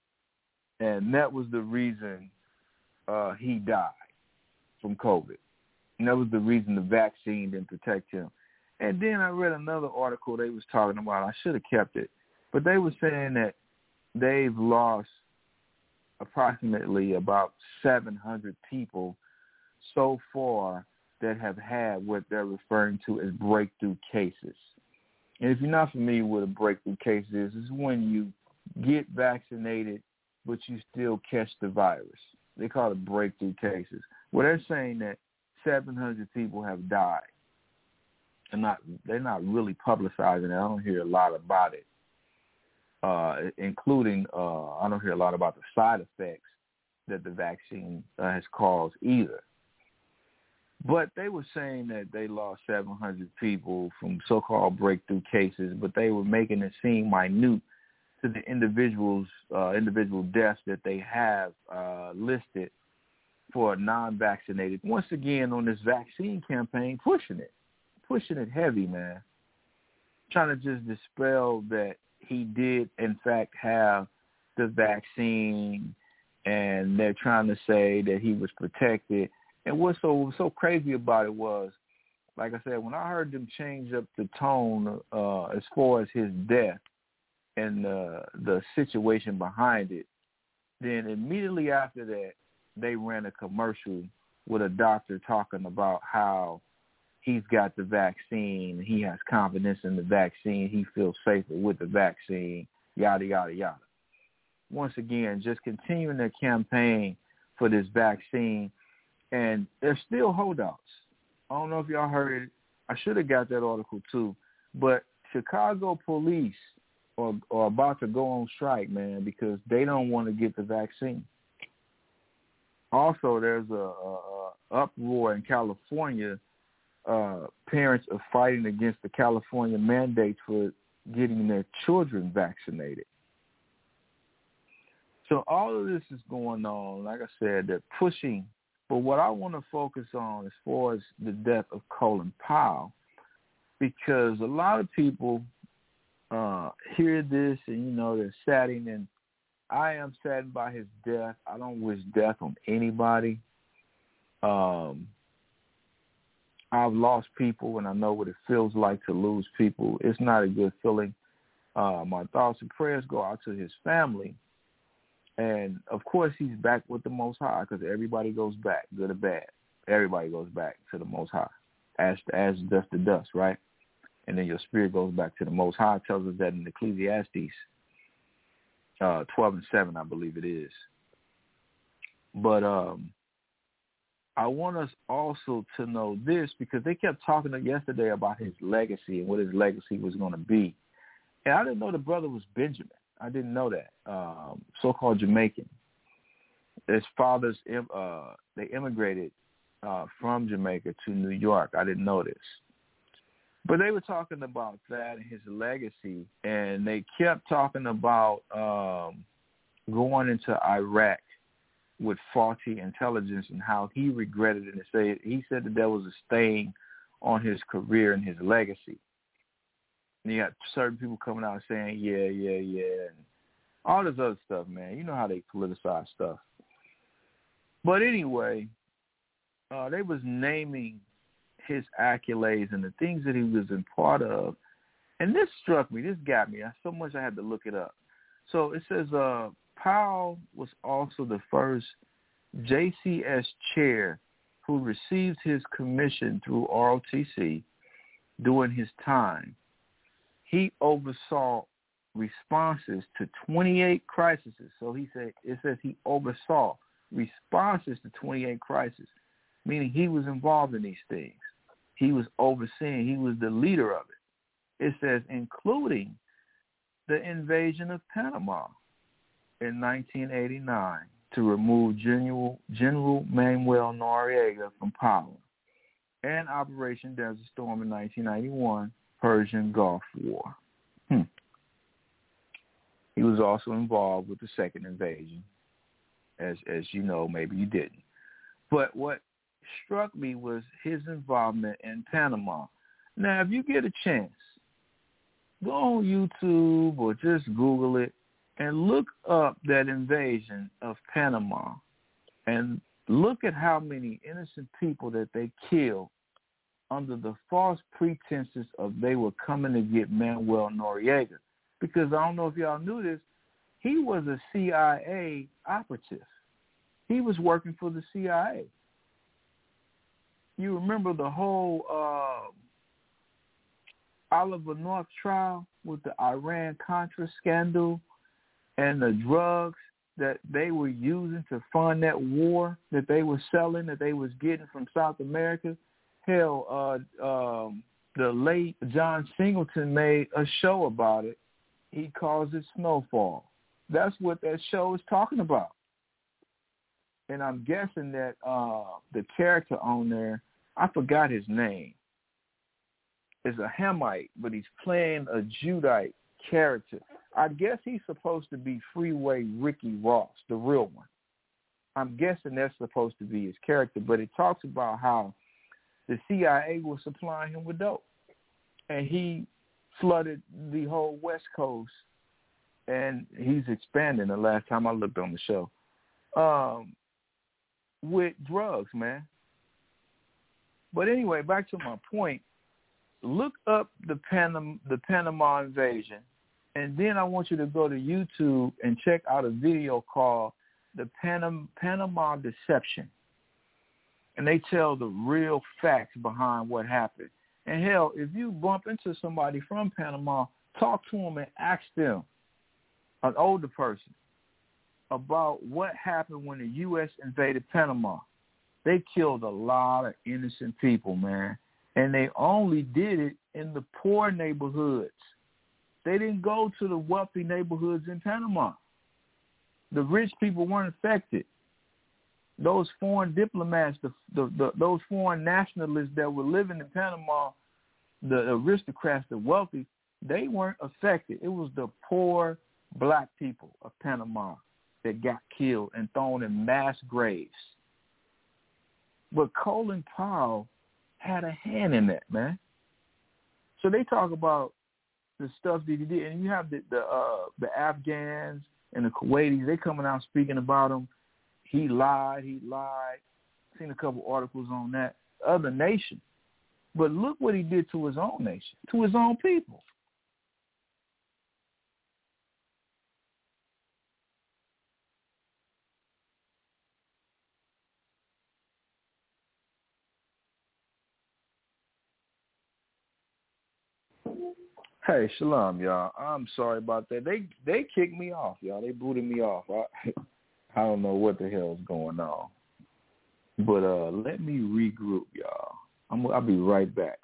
[SPEAKER 5] and that was the reason he died from COVID. And that was the reason the vaccine didn't protect him. And then I read another article they was talking about. I should have kept it. But they were saying that they've lost approximately about 700 people so far that have had what they're referring to as breakthrough cases. And if you're not familiar with a breakthrough case is, it's when you get vaccinated, but you still catch the virus. They call it breakthrough cases. Well, they're saying that 700 people have died. And they're not really publicizing it. I don't hear a lot about it, including I don't hear a lot about the side effects that the vaccine has caused either. But they were saying that they lost 700 people from so-called breakthrough cases, but they were making it seem minute to the individual deaths that they have listed for non-vaccinated. Once again, on this vaccine campaign, pushing it heavy, man. Trying to just dispel that he did, in fact, have the vaccine, and they're trying to say that he was protected. And what's so crazy about it was, like I said, when I heard them change up the tone as far as his death and the situation behind it, then immediately after that, they ran a commercial with a doctor talking about how he's got the vaccine, he has confidence in the vaccine, he feels safer with the vaccine, yada, yada, yada. Once again, just continuing their campaign for this vaccine. And there's still holdouts. I don't know if y'all heard it. I should have got that article too. But Chicago police are about to go on strike, man, because they don't want to get the vaccine. Also, there's a uproar in California. Parents are fighting against the California mandates for getting their children vaccinated. So all of this is going on. Like I said, they're pushing. But what I want to focus on as far as the death of Colin Powell, because a lot of people hear this and, they're saddened. And I am saddened by his death. I don't wish death on anybody. I've lost people, and I know what it feels like to lose people. It's not a good feeling. My thoughts and prayers go out to his family. And, of course, he's back with the Most High because everybody goes back, good or bad. Everybody goes back to the Most High, as dust to dust, right? And then your spirit goes back to the Most High. It tells us that in Ecclesiastes 12:7, I believe it is. But I want us also to know this because they kept talking yesterday about his legacy and what his legacy was going to be. And I didn't know the brother was Benjamin. I didn't know that. So-called Jamaican. His fathers, they immigrated from Jamaica to New York. I didn't know this. But they were talking about that and his legacy, and they kept talking about going into Iraq with faulty intelligence and how he regretted it. And he said that there was a stain on his career and his legacy. And you got certain people coming out saying, yeah, and all this other stuff, man. You know how they politicize stuff. But anyway, they was naming his accolades and the things that he was in part of. And this struck me. This got me. So much I had to look it up. So it says Powell was also the first JCS chair who received his commission through ROTC during his time. He oversaw responses to 28 crises. So it says he oversaw responses to 28 crises, meaning he was involved in these things. He was overseeing. He was the leader of it. It says including the invasion of Panama in 1989 to remove General Manuel Noriega from power, and Operation Desert Storm in 1991, Persian Gulf War. He was also involved with the second invasion, as you know, maybe you didn't. But what struck me was his involvement in Panama. Now, if you get a chance, go on YouTube or just Google it and look up that invasion of Panama and look at how many innocent people that they killed under the false pretenses of they were coming to get Manuel Noriega. Because I don't know if y'all knew this, he was a CIA operative. He was working for the CIA. You remember the whole Oliver North trial with the Iran-Contra scandal and the drugs that they were using to fund that war that they were selling, that they was getting from South America? Hell, the late John Singleton made a show about it. He calls it Snowfall. That's what that show is talking about. And I'm guessing that the character on there, I forgot his name, is a Hamite, but he's playing a Judite character. I guess he's supposed to be Freeway Ricky Ross, the real one. I'm guessing that's supposed to be his character, but it talks about how the CIA was supplying him with dope. And he flooded the whole West Coast, and he's expanding the last time I looked on the show, with drugs, man. But anyway, back to my point. Look up the Panama invasion, and then I want you to go to YouTube and check out a video called The Panama Deception. And they tell the real facts behind what happened. And hell, if you bump into somebody from Panama, talk to them and ask them, an older person, about what happened when the U.S. invaded Panama. They killed a lot of innocent people, man. And they only did it in the poor neighborhoods. They didn't go to the wealthy neighborhoods in Panama. The rich people weren't affected. Those foreign diplomats, those foreign nationalists that were living in Panama, the aristocrats, the wealthy, they weren't affected. It was the poor black people of Panama that got killed and thrown in mass graves. But Colin Powell had a hand in that, man. So they talk about the stuff that he did, and you have the Afghans and the Kuwaitis. They coming out speaking about him. He lied. Seen a couple articles on that. Other nation. But look what he did to his own nation, to his own people. Hey, shalom, y'all. I'm sorry about that. They kicked me off, y'all. They booted me off. I don't know what the hell's going on. But let me regroup, y'all. I'll be right back.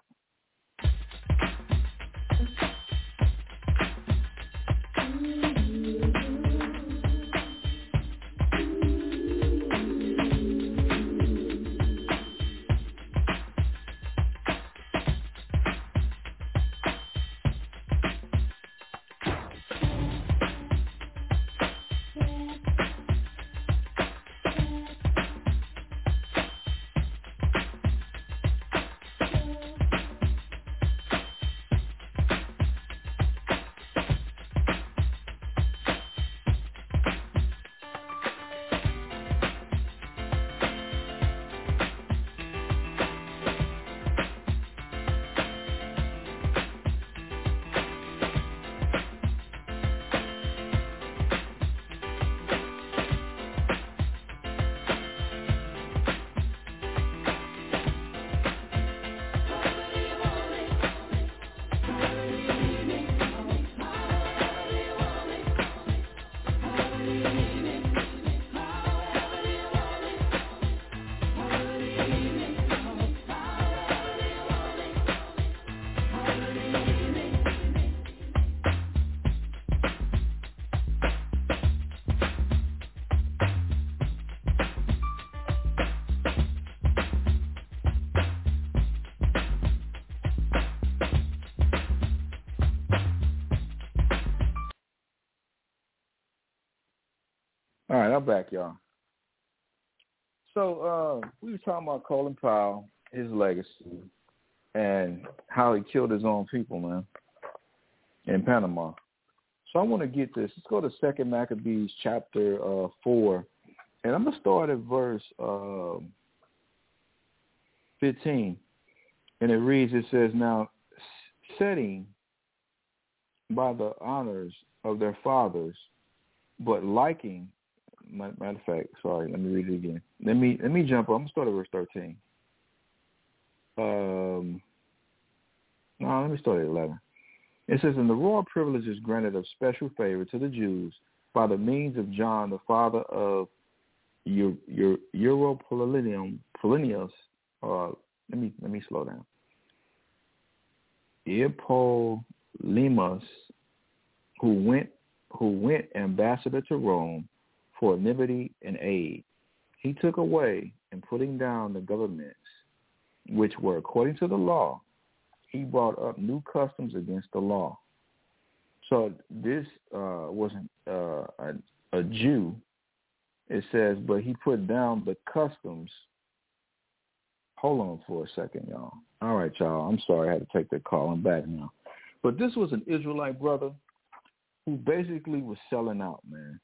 [SPEAKER 5] Y'all back, y'all. So we were talking about Colin Powell, his legacy, and how he killed his own people, man, in Panama. So I want to get this. Let's go to 2 Maccabees chapter 4, and I'm going to start at verse 15. And it reads, it says, now, setting by the honors of their fathers, but liking, matter of fact, sorry, let me read it again. Let me jump up. I'm going to start at verse 13. No, let me start at 11. It says, and the royal privilege is granted of special favor to the Jews by the means of John, the father of Eurypylenius. Let me slow down. Eurypylenius, who went ambassador to Rome for liberty and aid. He took away and putting down the governments, which were according to the law. He brought up new customs against the law. So this wasn't a Jew. It says, but he put down the customs. Hold on for a second, y'all. All right, y'all. I'm sorry I had to take that call. I'm back now. But this was an Israelite brother who basically was selling out, man.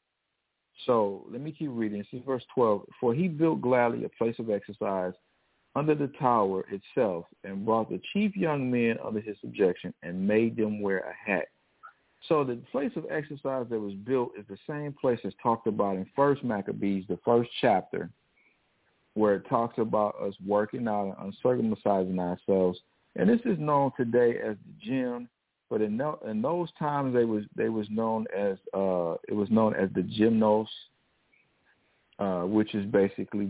[SPEAKER 5] So let me keep reading. This is verse 12. For he built gladly a place of exercise under the tower itself, and brought the chief young men under his subjection, and made them wear a hat. So the place of exercise that was built is the same place as talked about in 1 Maccabees, the first chapter, where it talks about us working out and uncircumcising ourselves. And this is known today as the gym, but in those times it was known as the gymnos, which is basically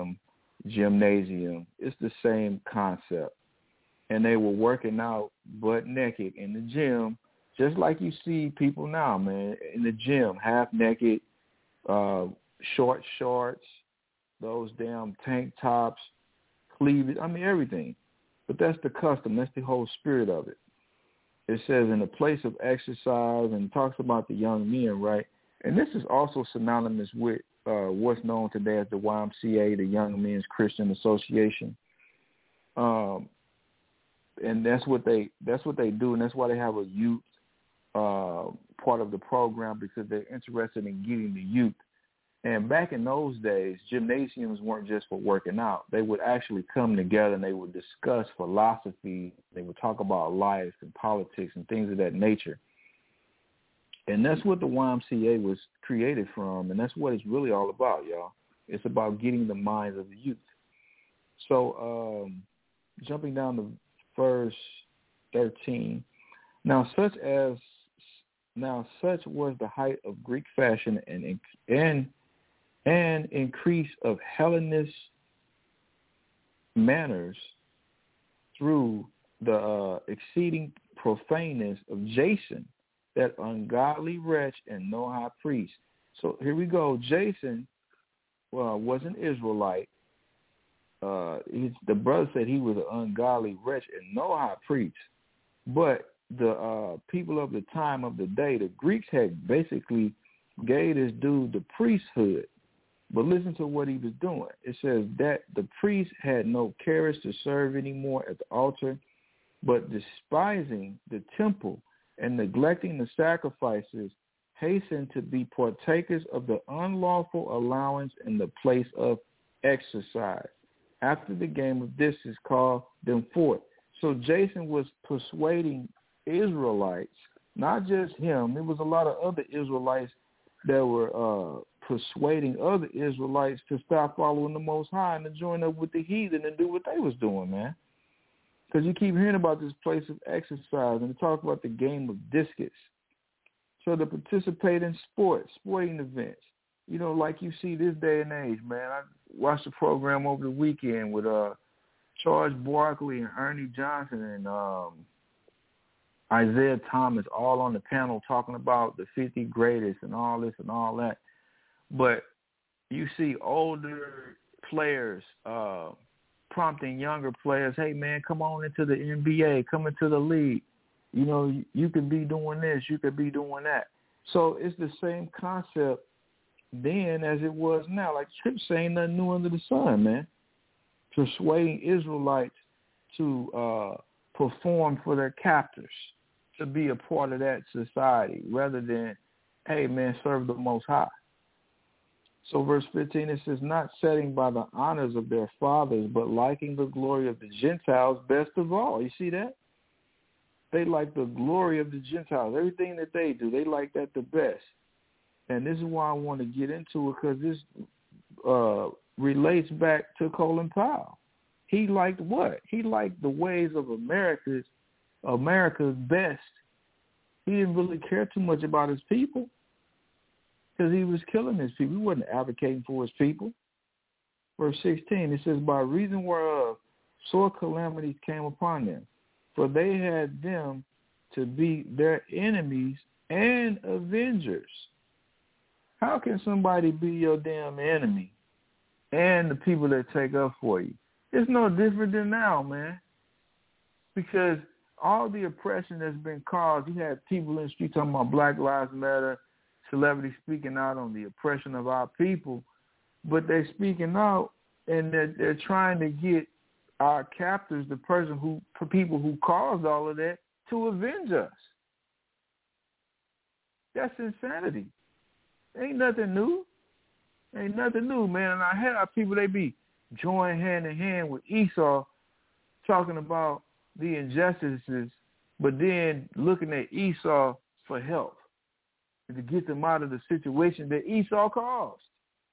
[SPEAKER 5] gymnasium. It's the same concept. And they were working out butt naked in the gym, just like you see people now, man, in the gym, half naked, short shorts, those damn tank tops, cleavage, I mean everything. But that's the custom. That's the whole spirit of it. It says in a place of exercise, and talks about the young men, right? And this is also synonymous with what's known today as the YMCA, the Young Men's Christian Association. And that's what they do, and that's why they have a youth part of the program, because they're interested in getting the youth. And back in those days, gymnasiums weren't just for working out. They would actually come together and they would discuss philosophy. They would talk about life and politics and things of that nature. And that's what the YMCA was created from, and that's what it's really all about, y'all. It's about getting the minds of the youth. So jumping down to verse 13, now such was the height of Greek fashion and increase of Hellenist manners through the exceeding profaneness of Jason, that ungodly wretch and no high priest. So here we go. Jason was an Israelite. The brother said he was an ungodly wretch and no high priest. But the people of the time of the day, the Greeks had basically gave this dude the priesthood. But listen to what he was doing. It says that the priest had no courage to serve anymore at the altar, but despising the temple and neglecting the sacrifices, hastened to be partakers of the unlawful allowance in the place of exercise. After the game of distance, called them forth. So Jason was persuading Israelites, not just him. There was a lot of other Israelites that were persuading other Israelites to stop following the Most High and to join up with the heathen and do what they was doing, man. Because you keep hearing about this place of exercise, and they talk about the game of discus. So to participate in sporting events, you know, like you see this day and age, man. I watched a program over the weekend with Charles Barkley and Ernie Johnson and Isaiah Thomas all on the panel talking about the 50 greatest and all this and all that. But you see older players prompting younger players, hey, man, come on into the NBA, come into the league. You know, you could be doing this, you could be doing that. So it's the same concept then as it was now. Like Scripture saying, nothing new under the sun, man. Persuading Israelites to perform for their captors, to be a part of that society, rather than, hey, man, serve the Most High. So verse 15, it says, not setting by the honors of their fathers, but liking the glory of the Gentiles best of all. You see that? They like the glory of the Gentiles. Everything that they do, they like that the best. And this is why I want to get into it, because this relates back to Colin Powell. He liked what? He liked the ways of America's best. He didn't really care too much about his people, because he was killing his people. He wasn't advocating for his people. Verse 16, it says, by reason whereof sore calamities came upon them, for they had them to be their enemies and avengers. How can somebody be your damn enemy and the people that take up for you? It's no different than now, man. Because all the oppression that's been caused, you had people in the street talking about Black Lives Matter, celebrities speaking out on the oppression of our people, but they're speaking out and they're trying to get our captors, people who caused all of that, to avenge us. That's insanity. Ain't nothing new. Ain't nothing new, man. And I had our people, they be joined hand in hand with Esau, talking about the injustices, but then looking at Esau for help and to get them out of the situation that Esau caused.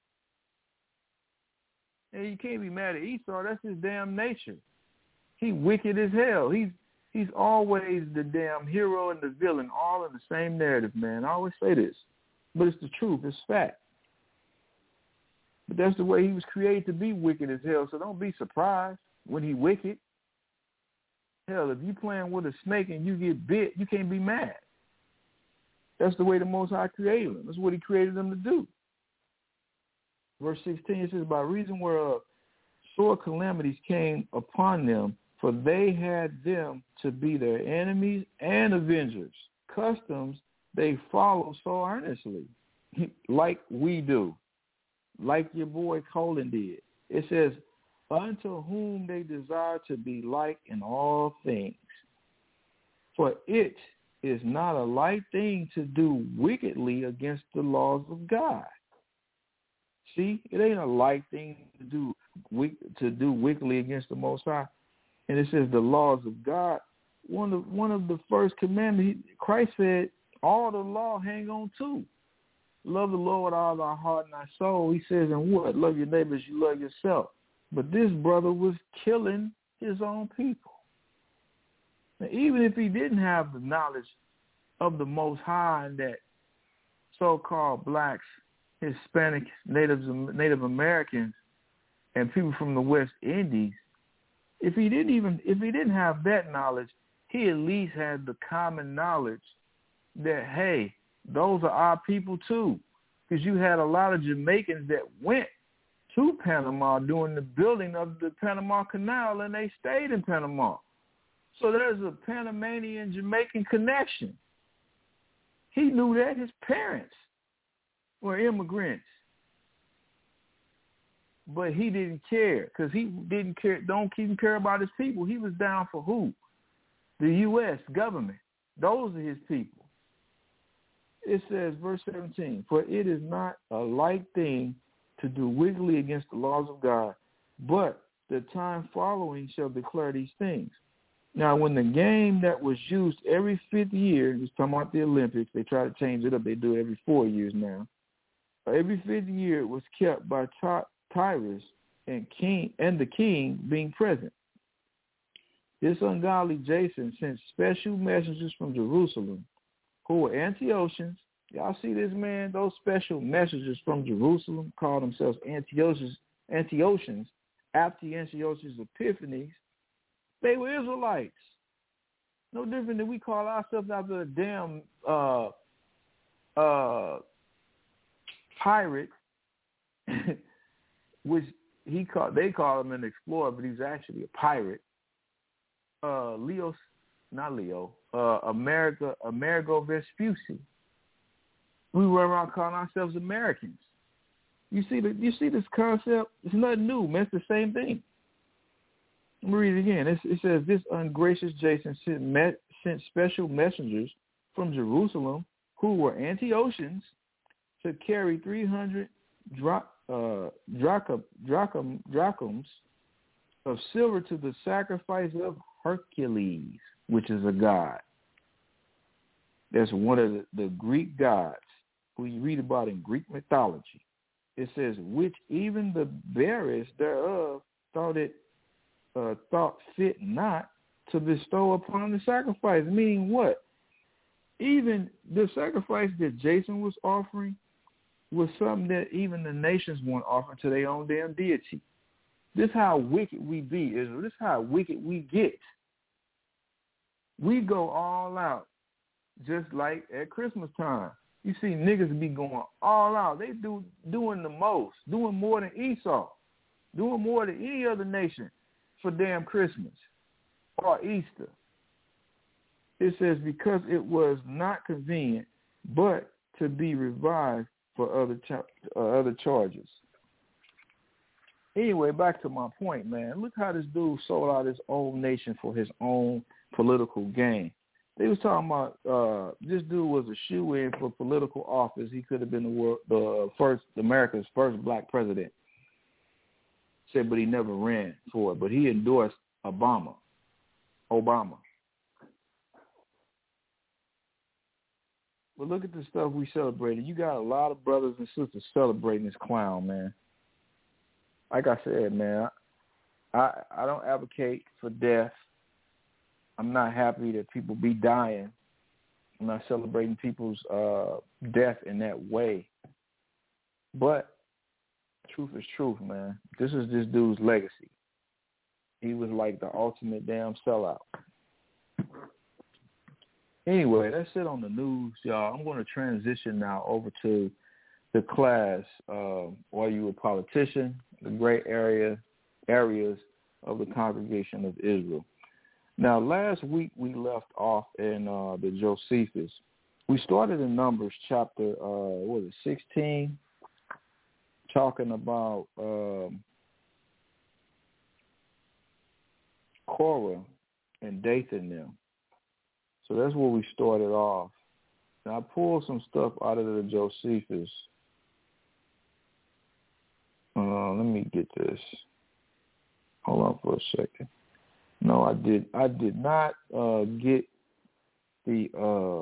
[SPEAKER 5] And you can't be mad at Esau. That's his damn nature. He wicked as hell. He's always the damn hero and the villain, all in the same narrative, man. I always say this, but it's the truth. It's fact. But that's the way he was created, to be wicked as hell. So don't be surprised when he wicked. Hell, if you playing with a snake and you get bit, you can't be mad. That's the way the Most High created him. That's what he created him to do. Verse 16, it says, by reason whereof sore calamities came upon them, for they had them to be their enemies and avengers. Customs they follow so earnestly, like we do, like your boy Colin did. It says, unto whom they desire to be like in all things. For it is not a light thing to do wickedly against the laws of God. See, it ain't a light thing to do wickedly against the Most High. And it says the laws of God. One of the first commandments, Christ said, all the law hang on to. Love the Lord with all thy heart and thy soul. He says, and what? Love your neighbor as you love yourself. But this brother was killing his own people. Now, even if he didn't have the knowledge of the Most High and that so-called blacks, Hispanics, Native Americans, and people from the West Indies, if he didn't have that knowledge, he at least had the common knowledge that, hey, those are our people too. Because you had a lot of Jamaicans that went to Panama during the building of the Panama Canal, and they stayed in Panama. So there's a Panamanian Jamaican connection. He knew that. His parents were immigrants. But he didn't care, because he didn't care about his people. He was down for who? The U.S. government. Those are his people. It says, verse 17, for it is not a light thing to do wickedly against the laws of God, but the time following shall declare these things. Now, when the game that was used every 5th year, he's talking about the Olympics, they try to change it up, they do it every 4 years now. Every 5th year it was kept by Tyrus and the king being present. This ungodly Jason sent special messengers from Jerusalem, who were Antiochians. Y'all see this, man? Those special messengers from Jerusalem called themselves Antiochians after Antiochus Epiphanes. They were Israelites. No different than we call ourselves after a damn pirate, which they call him an explorer, but he's actually a pirate. Amerigo Vespucci. We run around calling ourselves Americans. You see this concept? It's nothing new, man. It's the same thing. Let me read it again. It says, this ungracious Jason sent special messengers from Jerusalem who were Antiochians to carry 300 drachms of silver to the sacrifice of Hercules, which is a god. That's one of the Greek gods who you read about in Greek mythology. It says, which even the bearers thereof thought fit not to bestow upon the sacrifice. Meaning what? Even the sacrifice that Jason was offering was something that even the nations weren't offering to their own damn deity. This is how wicked we be, Israel. This is how wicked we get. We go all out, just like at Christmas time. You see niggas be going all out. They doing the most, doing more than Esau, doing more than any other nation for damn Christmas or Easter. It says, because it was not convenient, but to be revived for other charges. Anyway, back to my point, man. Look how this dude sold out his own nation for his own political gain. They was talking about this dude was a shoe-in for political office. He could have been America's first black president. Said, but he never ran for it. But he endorsed Obama. But look at the stuff we celebrated. You got a lot of brothers and sisters celebrating this clown, man. Like I said, man, I don't advocate for death. I'm not happy that people be dying. I'm not celebrating people's death in that way. But truth is truth, man. This is this dude's legacy. He was like the ultimate damn sellout. Anyway, that's it on the news, y'all. I'm going to transition now over to the class. Are you a politician? The gray areas of the Congregation of Israel. Now, last week we left off in the Josephus. We started in Numbers chapter 16, talking about Korah and Dathan them. So that's where we started off. Now, I pulled some stuff out of the Josephus. Let me get this. Hold on for a second. No, I did not get the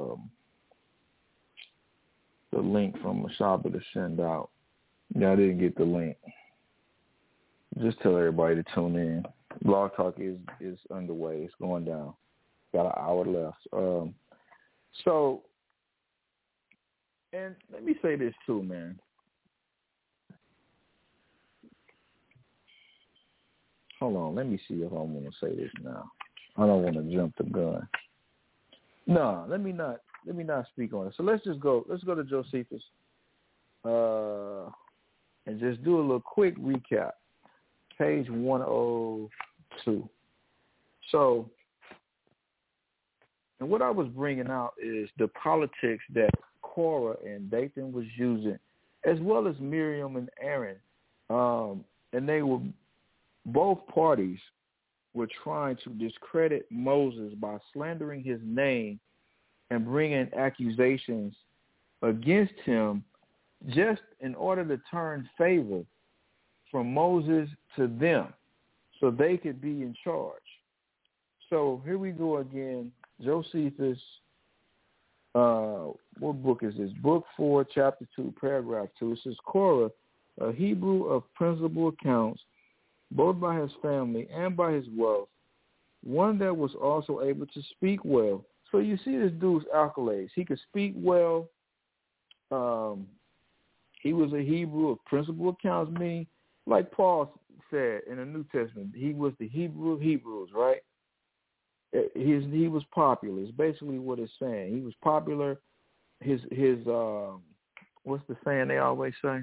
[SPEAKER 5] link from Mashaba to send out. Yeah, I didn't get the link. Just tell everybody to tune in. Blog Talk is underway. It's going down. Got an hour left. So, and let me say this too, man. Hold on, let me see if I want to say this now. I don't want to jump the gun. No, let me not speak on it. So let's go to Josephus, and just do a little quick recap. Page 102. So, and what I was bringing out is the politics that Korah and Dathan was using, as well as Miriam and Aaron, and they were. Both parties were trying to discredit Moses by slandering his name and bringing accusations against him just in order to turn favor from Moses to them so they could be in charge. So here we go again. Josephus, what book is this? Book 4, chapter 2, paragraph 2. It says, Korah, a Hebrew of principal accounts, both by his family and by his wealth, one that was also able to speak well. So you see this dude's accolades. He could speak well. He was a Hebrew of principal accounts, meaning, like Paul said in the New Testament, he was the Hebrew of Hebrews, right? He was popular. It's basically what it's saying. He was popular. His what's the saying they always say?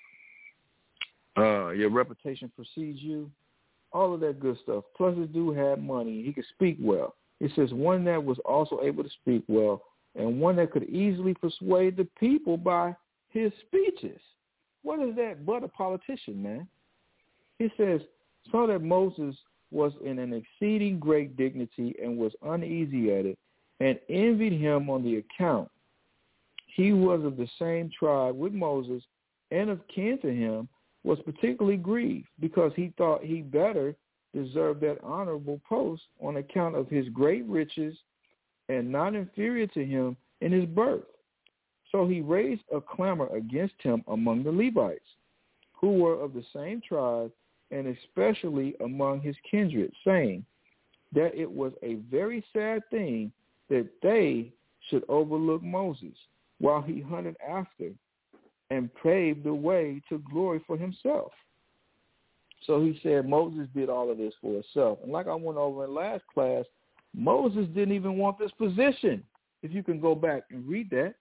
[SPEAKER 5] Your reputation precedes you, all of that good stuff. Plus, this dude had money. He could speak well. It says one that was also able to speak well and one that could easily persuade the people by his speeches. What is that but a politician, man? He says, so that Moses was in an exceeding great dignity and was uneasy at it, and envied him on the account. He was of the same tribe with Moses and of kin to him, was particularly grieved because he thought he better deserved that honorable post on account of his great riches and not inferior to him in his birth. So he raised a clamor against him among the Levites, who were of the same tribe, and especially among his kindred, saying that it was a very sad thing that they should overlook Moses while he hunted after and paved the way to glory for himself. So he said Moses did all of this for himself. And like I went over in last class, Moses didn't even want this position. If you can go back and read that.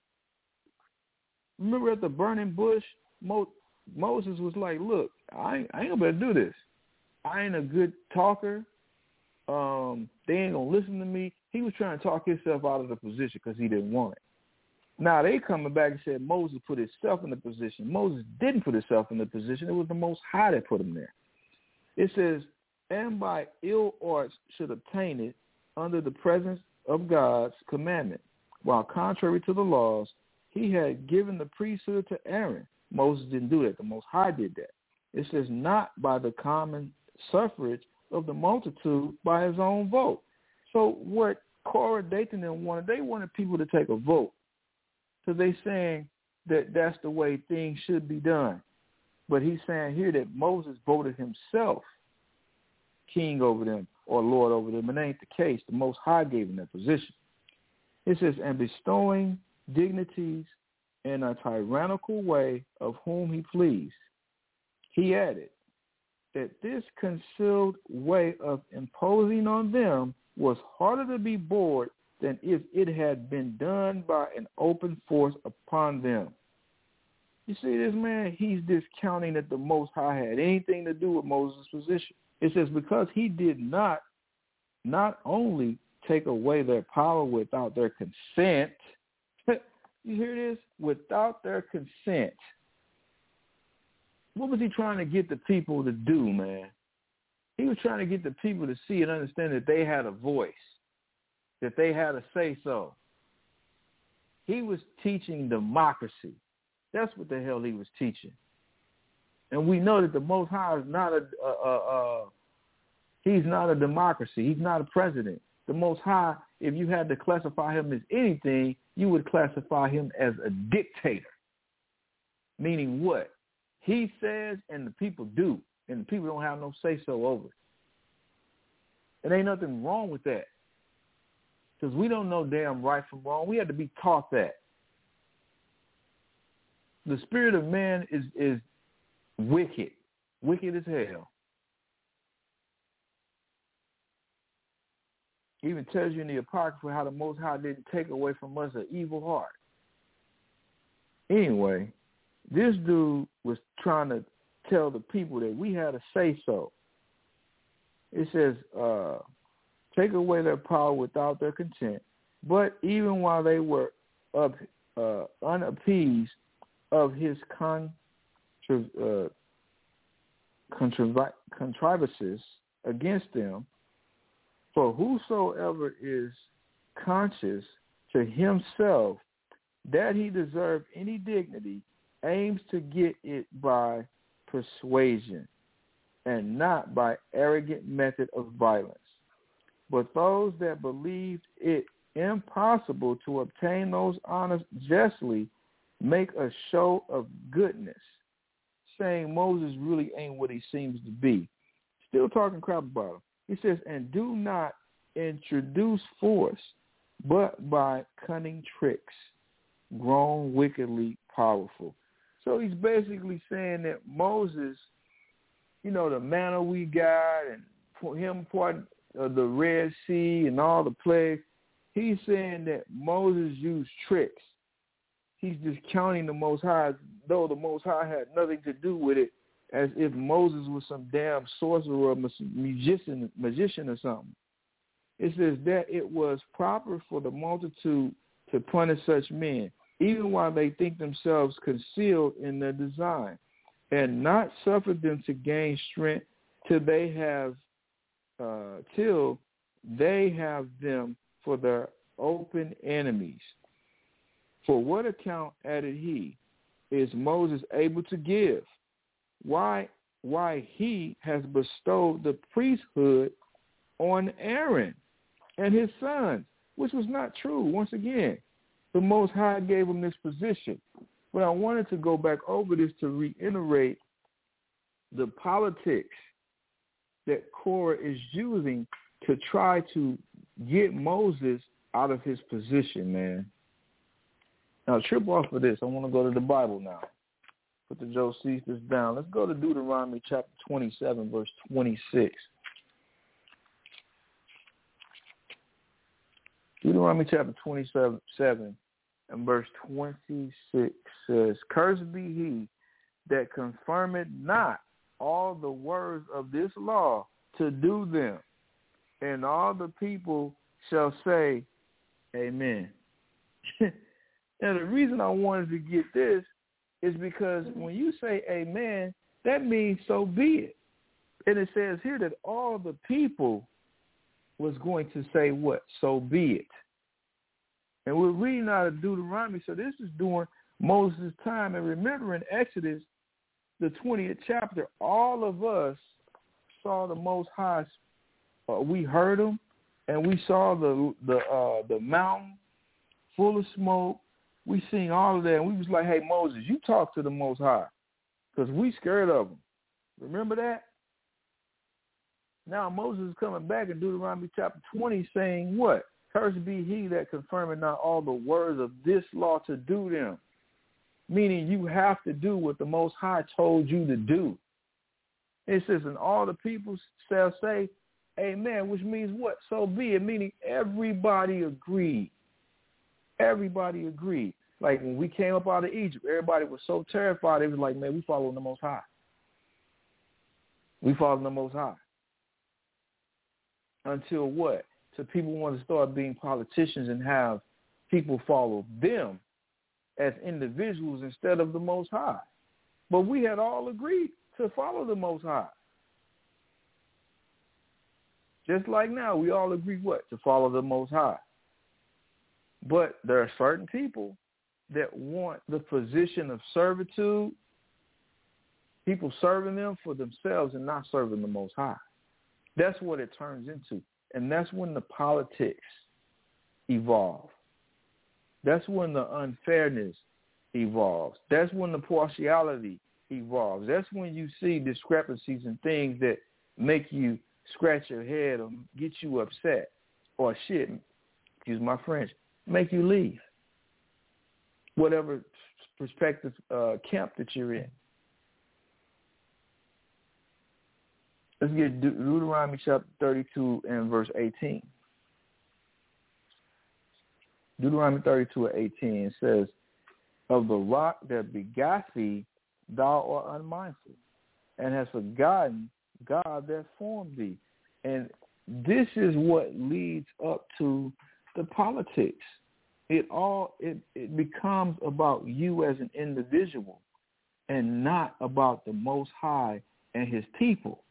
[SPEAKER 5] Remember at the burning bush, Moses was like, look, I ain't going to be able to do this. I ain't a good talker. They ain't going to listen to me. He was trying to talk himself out of the position because he didn't want it. Now they coming back and said Moses put himself in the position. Moses didn't put himself in the position. It was the Most High that put him there. It says, and by ill arts should obtain it under the presence of God's commandment, while contrary to the laws, he had given the priesthood to Aaron. Moses didn't do that. The Most High did that. It says, not by the common suffrage of the multitude by his own vote. So what Korah, Dathan, and wanted, they wanted people to take a vote. So they saying that that's the way things should be done. But he's saying here that Moses voted himself king over them or Lord over them. It ain't the case. The Most High gave him that position. It says, and bestowing dignities in a tyrannical way of whom he pleased. He added that this concealed way of imposing on them was harder to be borne than if it had been done by an open force upon them. You see this, man? He's discounting that the Most High had anything to do with Moses' position. It says because he did not only take away their power without their consent. You hear this? Without their consent. What was he trying to get the people to do, man? He was trying to get the people to see and understand that they had a voice, that they had a say-so. He was teaching democracy. That's what the hell he was teaching. And we know that the Most High is not he's not a democracy. He's not a president. The Most High, if you had to classify him as anything, you would classify him as a dictator. Meaning what? He says and the people do, and the people don't have no say-so over it. There ain't nothing wrong with that. Because we don't know damn right from wrong. We had to be taught that. The spirit of man is wicked. Wicked as hell. It even tells you in the Apocrypha how the Most High didn't take away from us an evil heart. Anyway, this dude was trying to tell the people that we had a say-so. It says, take away their power without their consent, but even while they were unappeased of his contrivances against them, for whosoever is conscious to himself that he deserves any dignity aims to get it by persuasion and not by arrogant method of violence. But those that believed it impossible to obtain those honors justly make a show of goodness, saying Moses really ain't what he seems to be. Still talking crap about him. He says, and do not introduce force, but by cunning tricks, grown wickedly powerful. So he's basically saying that Moses, you know, the manna we got and him part of the Red Sea and all the plagues, he's saying that Moses used tricks. He's discounting the Most High, though the Most High had nothing to do with it, as if Moses was some damn sorcerer or magician or something. It says that it was proper for the multitude to punish such men, even while they think themselves concealed in their design. and not suffer them to gain strength till they have them for their open enemies. For what account, added he, is Moses able to give? Why he has bestowed the priesthood on Aaron and his sons, which was not true. Once again, the Most High gave him this position. But I wanted to go back over this to reiterate the politics that Korah is using to try to get Moses out of his position, man. Now, trip off of this. I want to go to the Bible now. Put the Josephus down. Let's go to Deuteronomy chapter 27, verse 26. Deuteronomy chapter 27 and verse 26 says, Cursed be he that confirmeth not all the words of this law to do them, and all the people shall say, Amen. Now, the reason I wanted to get this is because when you say amen, that means so be it. And it says here that all the people was going to say what? So be it. And we're reading out of Deuteronomy, so this is during Moses' time. And remember in Exodus, the 20th chapter, all of us saw the Most High. We heard him, and we saw the mountain full of smoke. We seen all of that, and we was like, hey, Moses, you talk to the Most High because we scared of him. Remember that? Now Moses is coming back in Deuteronomy chapter 20 saying what? Cursed be he that confirmeth not all the words of this law to do them. Meaning you have to do what the Most High told you to do. It says, and all the people shall say, Amen, which means what? So be it, meaning everybody agreed. Everybody agreed. Like when we came up out of Egypt, everybody was so terrified. They was like, man, we following the Most High. We following the Most High. Until what? So people want to start being politicians and have people follow them as individuals instead of the Most High. But we had all agreed to follow the Most High. Just like now, we all agree what? To follow the Most High. But there are certain people that want the position of servitude, people serving them for themselves and not serving the Most High. That's what it turns into. And that's when the politics evolve. That's when the unfairness evolves. That's when the partiality evolves. That's when you see discrepancies and things that make you scratch your head or get you upset or shit, excuse my French, make you leave. Whatever perspective camp that you're in. Let's get Deuteronomy chapter 32 and verse 18. Deuteronomy 32 and 18 says, of the rock that begot thee, thou art unmindful, and hast forgotten God that formed thee. And this is what leads up to the politics. It becomes about you as an individual and not about the Most High and his people.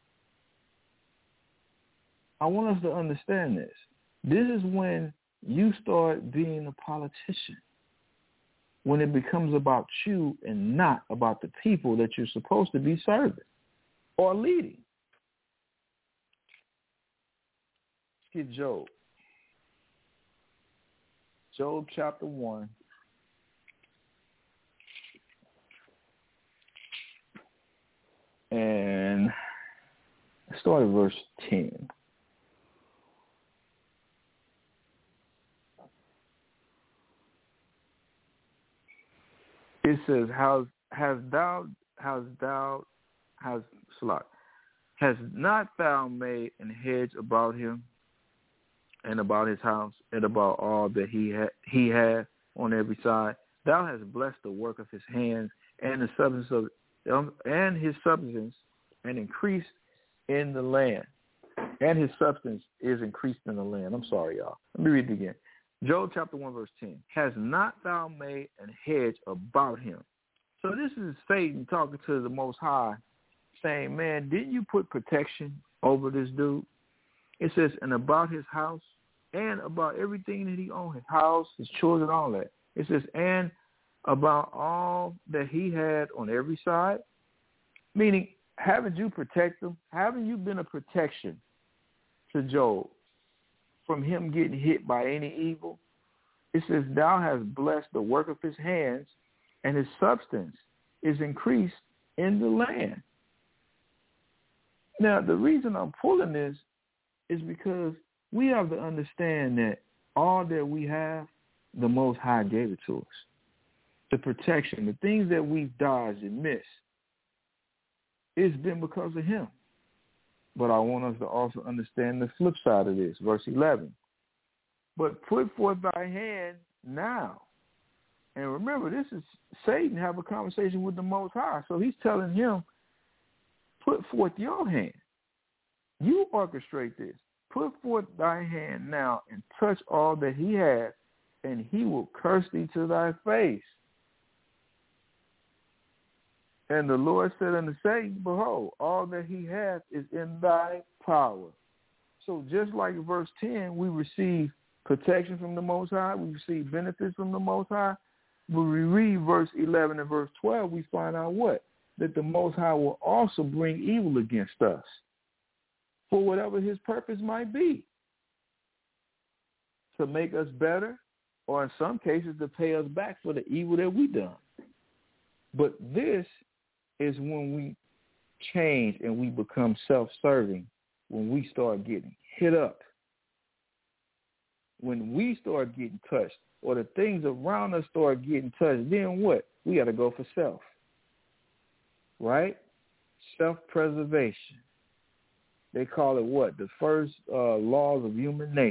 [SPEAKER 5] I want us to understand this. This is when you start being a politician, when it becomes about you and not about the people that you're supposed to be serving or leading. Let's get Job. Job chapter 1. And start at verse 10. It says, has not thou made an hedge about him and about his house and about all that he had on every side? Thou hast blessed the work of his hands and the substance of and his substance and increased in the land. And his substance is increased in the land. I'm sorry, y'all. Let me read it again. Job chapter 1, verse 10. Has not thou made an hedge about him So this is Satan talking to the Most High, saying, man, didn't you put protection over this dude? It says, and about his house and about everything that he owned, his house, his children, all that. It says, and about all that he had on every side, meaning, haven't you protected him? Haven't you been a protection to Job from him getting hit by any evil? It says, thou hast blessed the work of his hands, and his substance is increased in the land. Now, the reason I'm pulling this is because we have to understand that all that we have, the Most High gave it to us. The protection, the things that we've dodged and missed, it's been because of him. But I want us to also understand the flip side of this, verse 11. But put forth thy hand now. And remember, this is Satan have a conversation with the Most High. So he's telling him, put forth your hand. You orchestrate this. Put forth thy hand now and touch all that he has, and he will curse thee to thy face. And the Lord said unto Satan, behold, all that he hath is in thy power. So just like verse 10, we receive protection from the Most High, we receive benefits from the Most High. When we read verse 11 and verse 12, we find out what? That the Most High will also bring evil against us for whatever his purpose might be. To make us better, or in some cases to pay us back for the evil that we done. But this is when we change and we become self-serving, when we start getting hit up, when we start getting touched, or the things around us start getting touched, then what? We got to go for self, right? Self-preservation. They call it what? The first laws of human nature.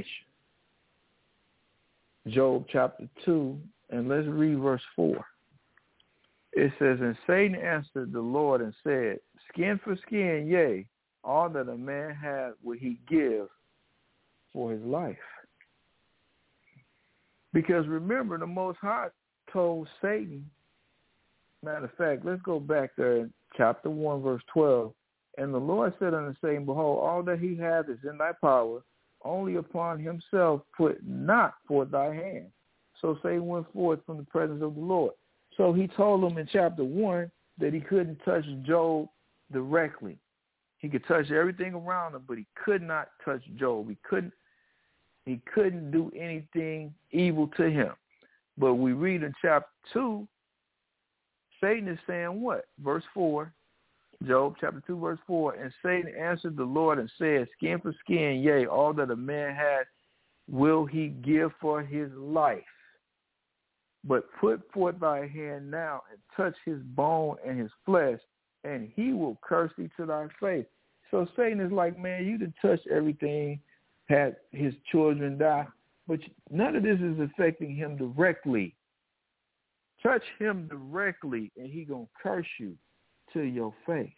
[SPEAKER 5] Job chapter 2, and let's read verse 4. It says, and Satan answered the Lord and said, skin for skin, yea, all that a man hath will he give for his life. Because remember, the Most High told Satan, matter of fact, let's go back there in chapter 1, verse 12. And the Lord said unto Satan, behold, all that he hath is in thy power, only upon himself put not forth thy hand. So Satan went forth from the presence of the Lord. So he told him in chapter 1 that he couldn't touch Job directly. He could touch everything around him, but he could not touch Job. He couldn't do anything evil to him. But we read in chapter 2, Satan is saying what? Verse 4, Job chapter 2, verse 4, and Satan answered the Lord and said, skin for skin, yea, all that a man hath will he give for his life. But put forth thy hand now and touch his bone and his flesh, and he will curse thee to thy face. So Satan is like, man, you done touched everything, had his children die, but none of this is affecting him directly. Touch him directly, and he going to curse you to your face.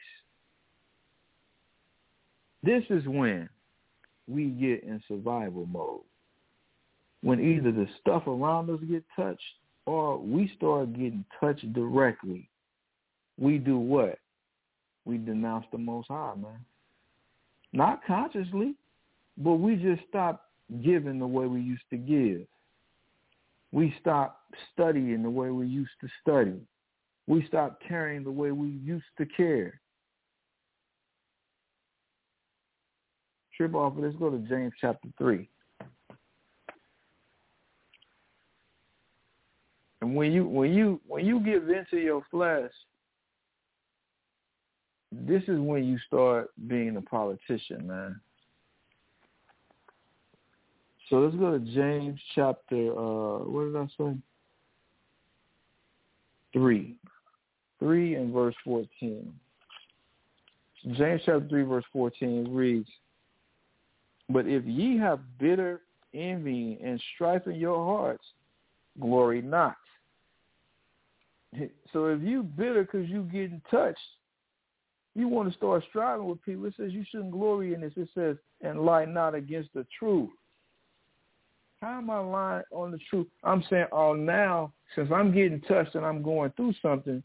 [SPEAKER 5] This is when we get in survival mode. When either the stuff around us get touched or we start getting touched directly. We do what? We denounce the Most High, man. Not consciously, but we just stop giving the way we used to give. We stop studying the way we used to study. We stop caring the way we used to care. Trip off, let's go to James chapter 3. And when you give into your flesh, this is when you start being a politician, man. So let's go to James chapter, what did I say? 3 and verse 14. James chapter 3, verse 14 reads, but if ye have bitter envy and strife in your hearts, glory not. So if you bitter because you getting touched, you want to start striving with people, it says you shouldn't glory in this. It says, and lie not against the truth. How am I lying on the truth? I'm saying, oh, now, since I'm getting touched and I'm going through something,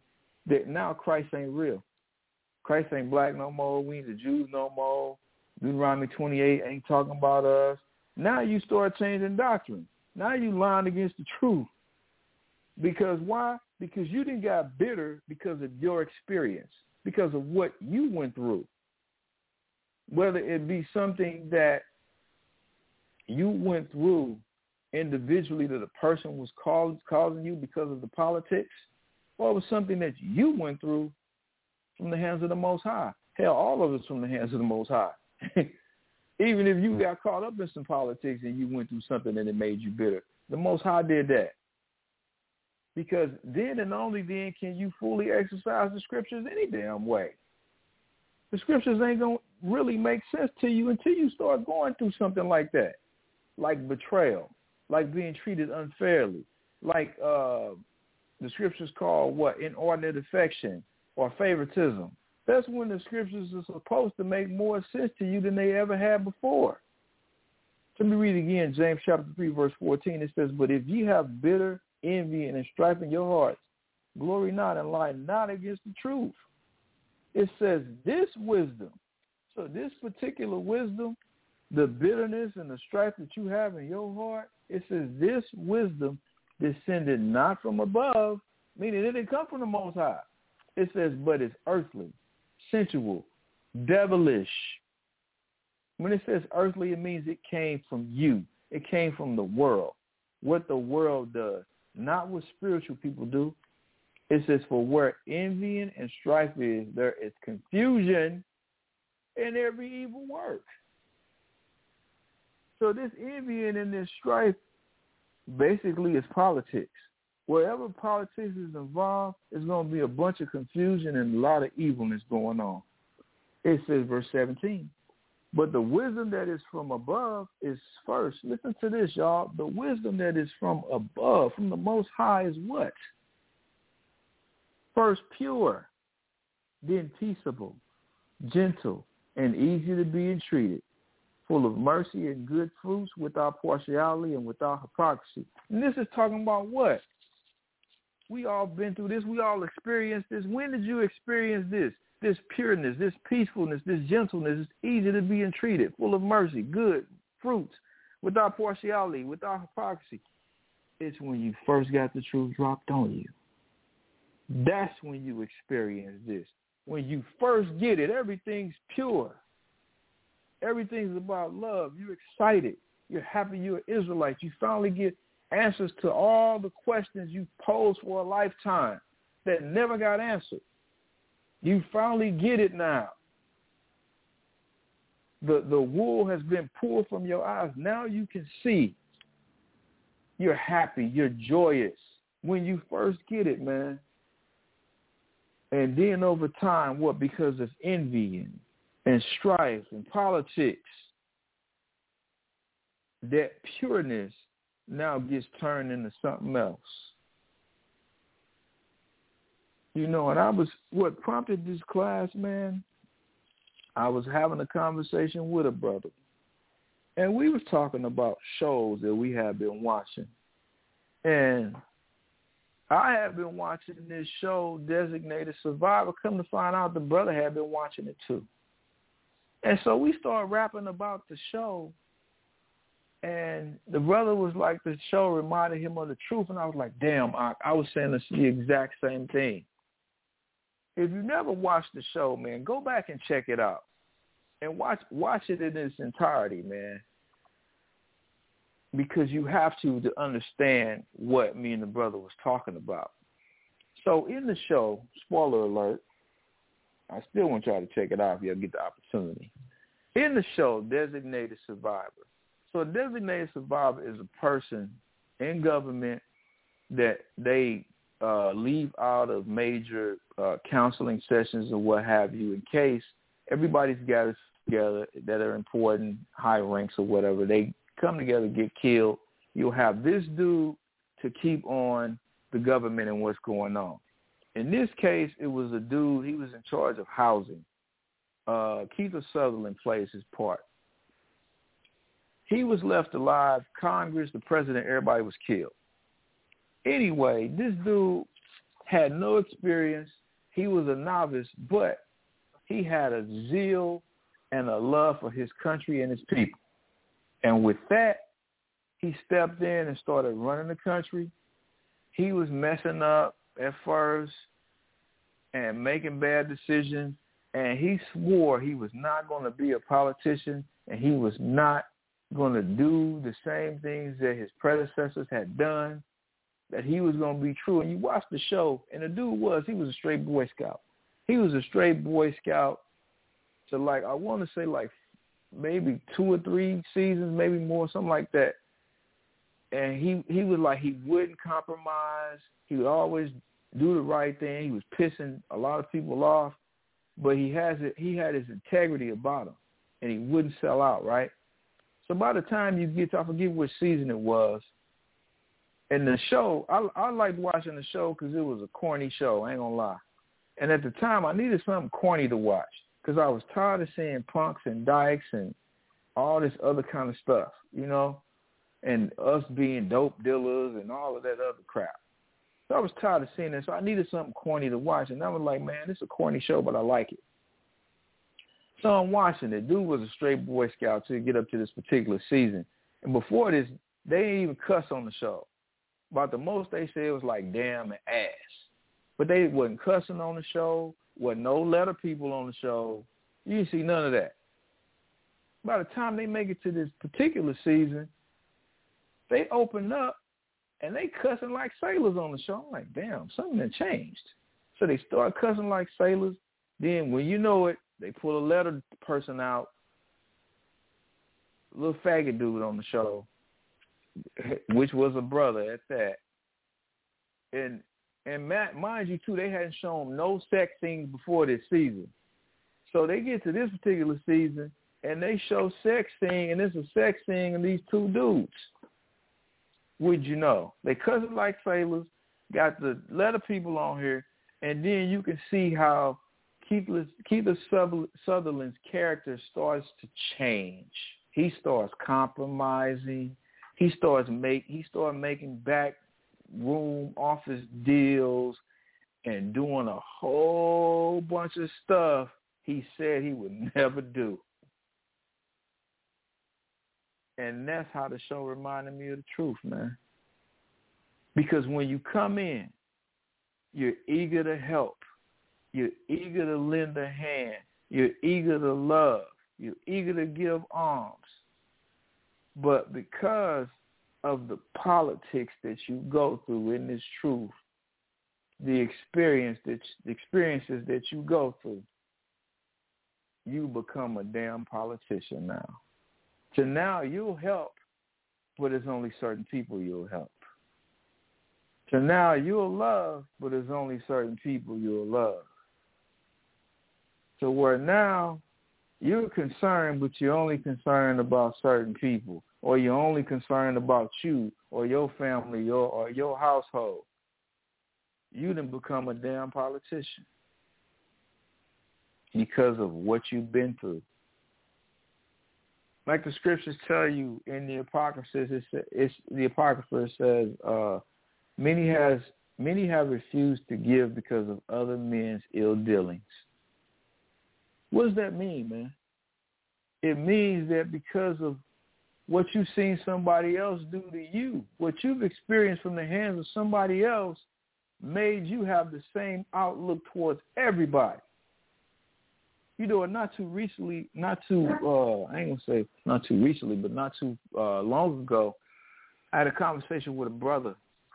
[SPEAKER 5] that now Christ ain't real. Christ ain't black no more. We ain't the Jews no more. Deuteronomy 28 ain't talking about us. Now you start changing doctrine. Now you lying against the truth. Because why? Because you didn't got bitter because of your experience, because of what you went through. Whether it be something that you went through individually that a person was causing you because of the politics, or it was something that you went through from the hands of the Most High. Hell, all of it's from the hands of the Most High. Even if you got caught up in some politics and you went through something and it made you bitter, the Most High did that. Because then and only then can you fully exercise the scriptures any damn way. The scriptures ain't going to really make sense to you until you start going through something like that, like betrayal, like being treated unfairly, like the scriptures call what? Inordinate affection or favoritism. That's when the scriptures are supposed to make more sense to you than they ever had before. Let me read again, James chapter 3, verse 14. It says, but if ye have bitter envy and strife in your hearts, glory not and lie not against the truth. It says this wisdom. So this particular wisdom, the bitterness and the strife that you have in your heart, it says this wisdom descended not from above, meaning it didn't come from the Most High. It says, but it's earthly, sensual, devilish. When it says earthly, it means it came from you. It came from the world, what the world does, not what spiritual people do. It says, for where envying and strife is, there is confusion in every evil work. So this envying and this strife basically is politics. Wherever politics is involved, there's going to be a bunch of confusion and a lot of evilness going on. It says, verse 17, but the wisdom that is from above is first. Listen to this, y'all. The wisdom that is from above, from the Most High, is what? First pure, then peaceable, gentle, and easy to be entreated, full of mercy and good fruits, without partiality and without hypocrisy. And this is talking about what? We all been through this. We all experienced this. When did you experience this? This pureness, this peacefulness, this gentleness. It's easy to be entreated, full of mercy, good fruits, without partiality, without hypocrisy. It's when you first got the truth dropped on you. That's when you experience this. When you first get it, everything's pure. Everything's about love. You're excited. You're happy you're an Israelite. You finally get answers to all the questions you posed for a lifetime that never got answered. You finally get it now. The wool has been pulled from your eyes. Now you can see. You're happy. You're joyous when you first get it, man. And then over time, what? Because of envy and strife and politics, that pureness now gets turned into something else. You know, and what prompted this class, man, I was having a conversation with a brother, and we was talking about shows that we have been watching. And I have been watching this show, Designated Survivor. Come to find out, the brother had been watching it too. And so we started rapping about the show, and the brother was like, the show reminded him of the truth. And I was like, damn, I was saying the exact same thing. If you never watched the show, man, go back and check it out. And watch it in its entirety, man. Because you have to understand what me and the brother was talking about. So in the show, spoiler alert, I still want y'all to check it out if y'all get the opportunity. In the show, Designated Survivor. So a designated survivor is a person in government that they leave out of major counseling sessions or what have you in case everybody's gathered together that are important, high ranks or whatever. They come together, get killed. You'll have this dude to keep on the government and what's going on. In this case, it was a dude, he was in charge of housing. Kiefer Sutherland plays his part. He was left alive. Congress, the president, everybody was killed. Anyway, this dude had no experience, he was a novice, but he had a zeal and a love for his country and his people. And with that, he stepped in and started running the country. He was messing up at first and making bad decisions, and he swore he was not going to be a politician, and he was not going to do the same things that his predecessors had done, that he was going to be true. And you watch the show, and the dude he was a straight Boy Scout. He was a straight Boy Scout to, like, I want to say, like, maybe 2 or 3 seasons, maybe more, something like that. And he was like, he wouldn't compromise. He would always do the right thing. He was pissing a lot of people off, but he had his integrity about him, and he wouldn't sell out, right? So by the time you get to, I forget which season it was, and the show, I liked watching the show because it was a corny show, I ain't going to lie. And at the time, I needed something corny to watch because I was tired of seeing punks and dykes and all this other kind of stuff, you know, and us being dope dealers and all of that other crap. So I was tired of seeing that, so I needed something corny to watch. And I was like, man, this is a corny show, but I like it. So I'm watching it. Dude was a straight Boy Scout to get up to this particular season. And before this, they didn't even cuss on the show. About the most they said was like damn and ass. But they wasn't cussing on the show, wasn't no letter people on the show. You didn't see none of that. By the time they make it to this particular season, they open up and they cussing like sailors on the show. I'm like, damn, something had changed. So they start cussing like sailors. Then when you know it, they pull a letter person out, a little faggot dude on the show, which was a brother at that. And mind you, too, they hadn't shown no sex scenes before this season. So they get to this particular season, and they show sex scene, and it's a sex scene, and these 2 dudes. Would you know? They cussing like sailors, got the letter people on here, and then you can see how Kiefer Sutherland's character starts to change. He starts compromising. He started making back room office deals and doing a whole bunch of stuff he said he would never do. And that's how the show reminded me of the truth, man. Because when you come in, you're eager to help. You're eager to lend a hand. You're eager to love. You're eager to give arms. But because of the politics that you go through in this truth, the experiences that you go through, you become a damn politician now. So now you'll help, but there's only certain people you'll help. So now you'll love, but there's only certain people you'll love. So where now you're concerned, but you're only concerned about certain people, or you're only concerned about you or your family or your household, you done become a damn politician because of what you've been through. Like the scriptures tell you in the Apocrypha, it says, many have refused to give because of other men's ill dealings. What does that mean, man? It means that because of what you've seen somebody else do to you, what you've experienced from the hands of somebody else made you have the same outlook towards everybody. You know, not too long ago, I had a conversation with a brother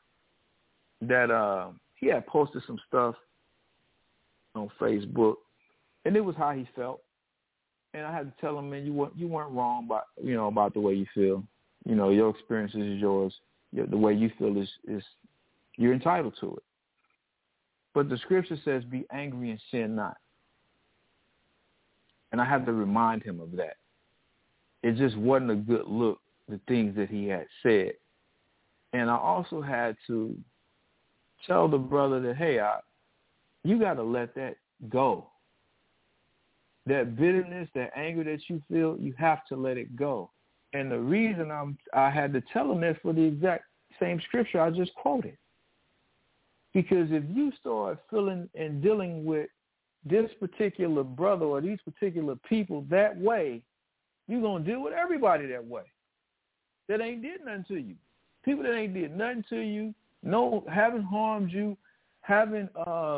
[SPEAKER 5] that he had posted some stuff on Facebook, and it was how he felt. And I had to tell him, man, you weren't wrong about the way you feel. You know, your experience is yours. The way you feel is you're entitled to it. But the scripture says, be angry and sin not. And I had to remind him of that. It just wasn't a good look, the things that he had said. And I also had to tell the brother that, hey, you got to let that go. That bitterness, that anger that you feel, you have to let it go. And the reason I had to tell him that for the exact same scripture I just quoted. Because if you start feeling and dealing with this particular brother or these particular people that way, you're going to deal with everybody that way. That ain't did nothing to you. People that ain't did nothing to you, haven't harmed you, haven't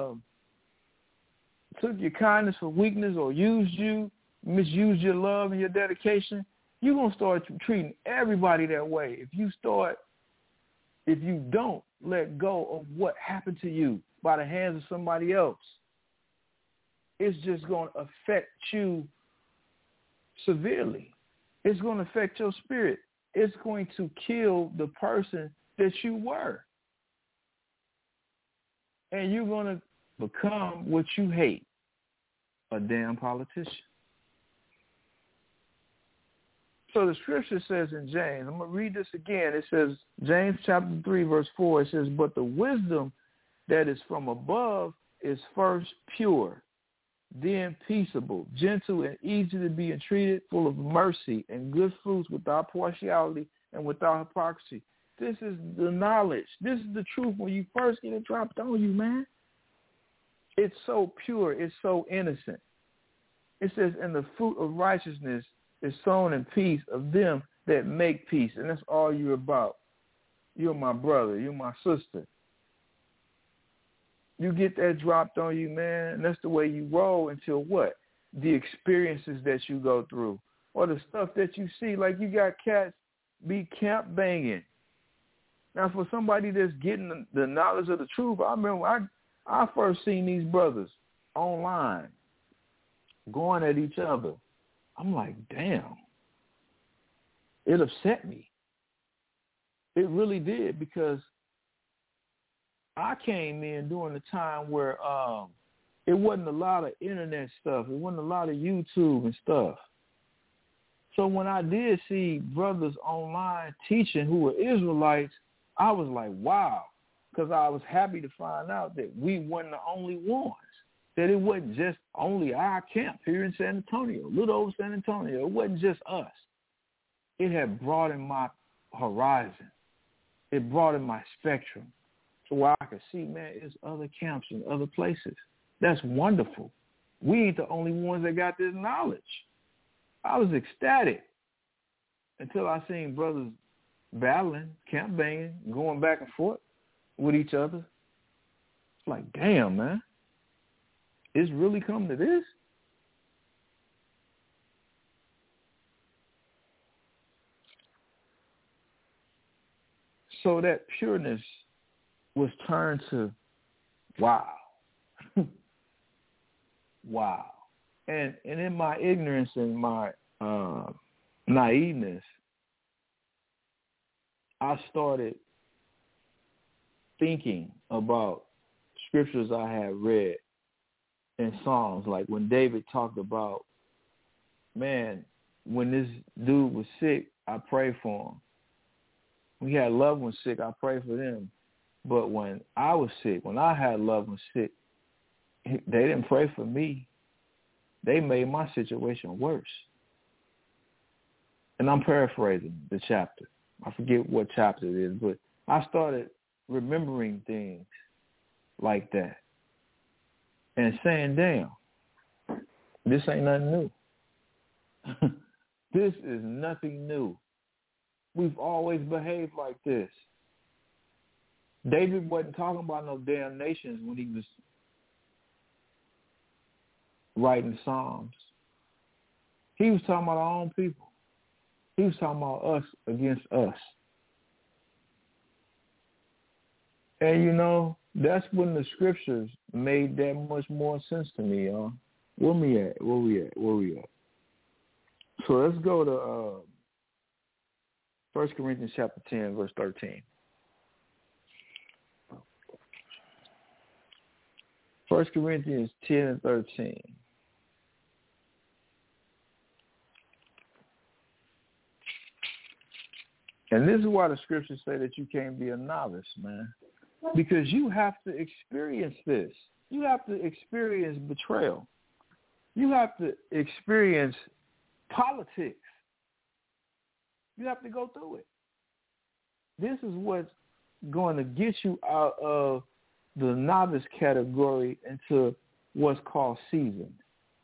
[SPEAKER 5] took your kindness for weakness or used you, misused your love and your dedication, you're going to start treating everybody that way. If you don't let go of what happened to you by the hands of somebody else, it's just going to affect you severely. It's going to affect your spirit. It's going to kill the person that you were. And you're going to become what you hate, a damn politician. So the scripture says in James, I'm going to read this again. It says, James chapter 3, verse 4, it says, but the wisdom that is from above is first pure, then peaceable, gentle and easy to be entreated, full of mercy and good fruits, without partiality and without hypocrisy. This is the knowledge. This is the truth when you first get it dropped on you, man. It's so pure. It's so innocent. It says, and the fruit of righteousness is sown in peace of them that make peace. And that's all you're about. You're my brother. You're my sister. You get that dropped on you, man, and that's the way you roll until what? The experiences that you go through or the stuff that you see. Like you got cats be camp banging. Now, for somebody that's getting the knowledge of the truth, I remember I first seen these brothers online going at each other. I'm like, damn. It upset me. It really did, because I came in during the time where it wasn't a lot of internet stuff. It wasn't a lot of YouTube and stuff. So when I did see brothers online teaching who were Israelites, I was like, wow, because I was happy to find out that we weren't the only ones, that it wasn't just only our camp here in San Antonio, little old San Antonio. It wasn't just us. It had broadened my horizon. It broadened my spectrum to where I could see, man, there's other camps in other places. That's wonderful. We ain't the only ones that got this knowledge. I was ecstatic until I seen brothers battling, camp banging, going back and forth with each other. It's like, damn, man. It's really come to this? So that pureness was turned to wow. Wow. And in my ignorance and my naiveness, I started thinking about scriptures I had read in Psalms, like when David talked about, man, when this dude was sick, I prayed for him. We had loved ones sick, I prayed for them. But when I was sick, when I had loved ones sick, they didn't pray for me. They made my situation worse. And I'm paraphrasing the chapter. I forget what chapter it is, but I started remembering things like that and saying, damn, this ain't nothing new. This is nothing new. We've always behaved like this. David wasn't talking about no damn nations when he was writing Psalms. He was talking about our own people. He was talking about us against us. And, you know, that's when the scriptures made that much more sense to me, y'all. Where we at? So let's go to 1 Corinthians chapter 10, verse 13. 1 Corinthians 10 and 13. And this is why the scriptures say that you can't be a novice, man. Because you have to experience this. You have to experience betrayal. You have to experience politics. You have to go through it. This is what's going to get you out of the novice category into what's called seasoned.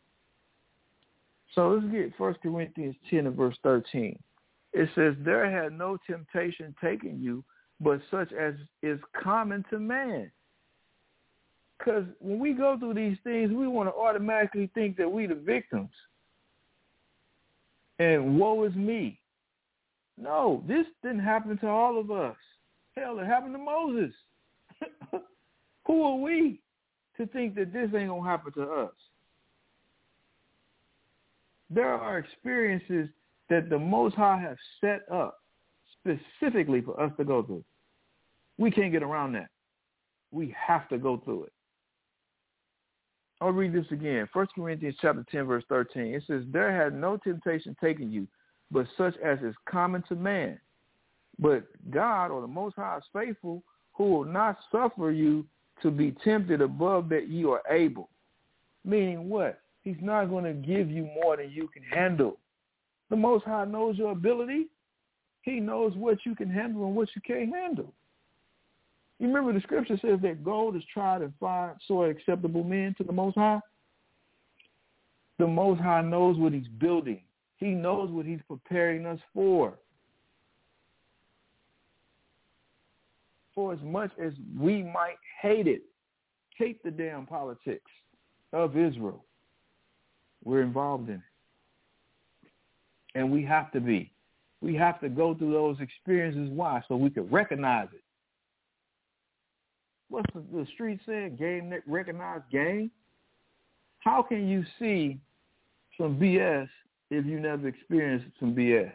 [SPEAKER 5] So let's get 1 Corinthians 10 and verse 13. It says, there had no temptation taken you, but such as is common to man. Because when we go through these things, we want to automatically think that we the victims. And woe is me. No, this didn't happen to all of us. Hell, it happened to Moses. Who are we to think that this ain't going to happen to us? There are experiences that the Most High has set up specifically for us to go through. We can't get around that. We have to go through it. I'll read this again. 1 Corinthians chapter 10, verse 13. It says, there had no temptation taken you, but such as is common to man. But God, or the Most High, is faithful, who will not suffer you to be tempted above that you are able. Meaning what? He's not going to give you more than you can handle. The Most High knows your ability. He knows what you can handle and what you can't handle. You remember the scripture says that gold is tried and find sort acceptable men to the Most High? The Most High knows what he's building. He knows what he's preparing us for. For as much as we might hate the damn politics of Israel, we're involved in it. And we have to be. We have to go through those experiences. Why? So we can recognize it. What's the street saying? Game that recognize game? How can you see some BS if you never experienced some BS?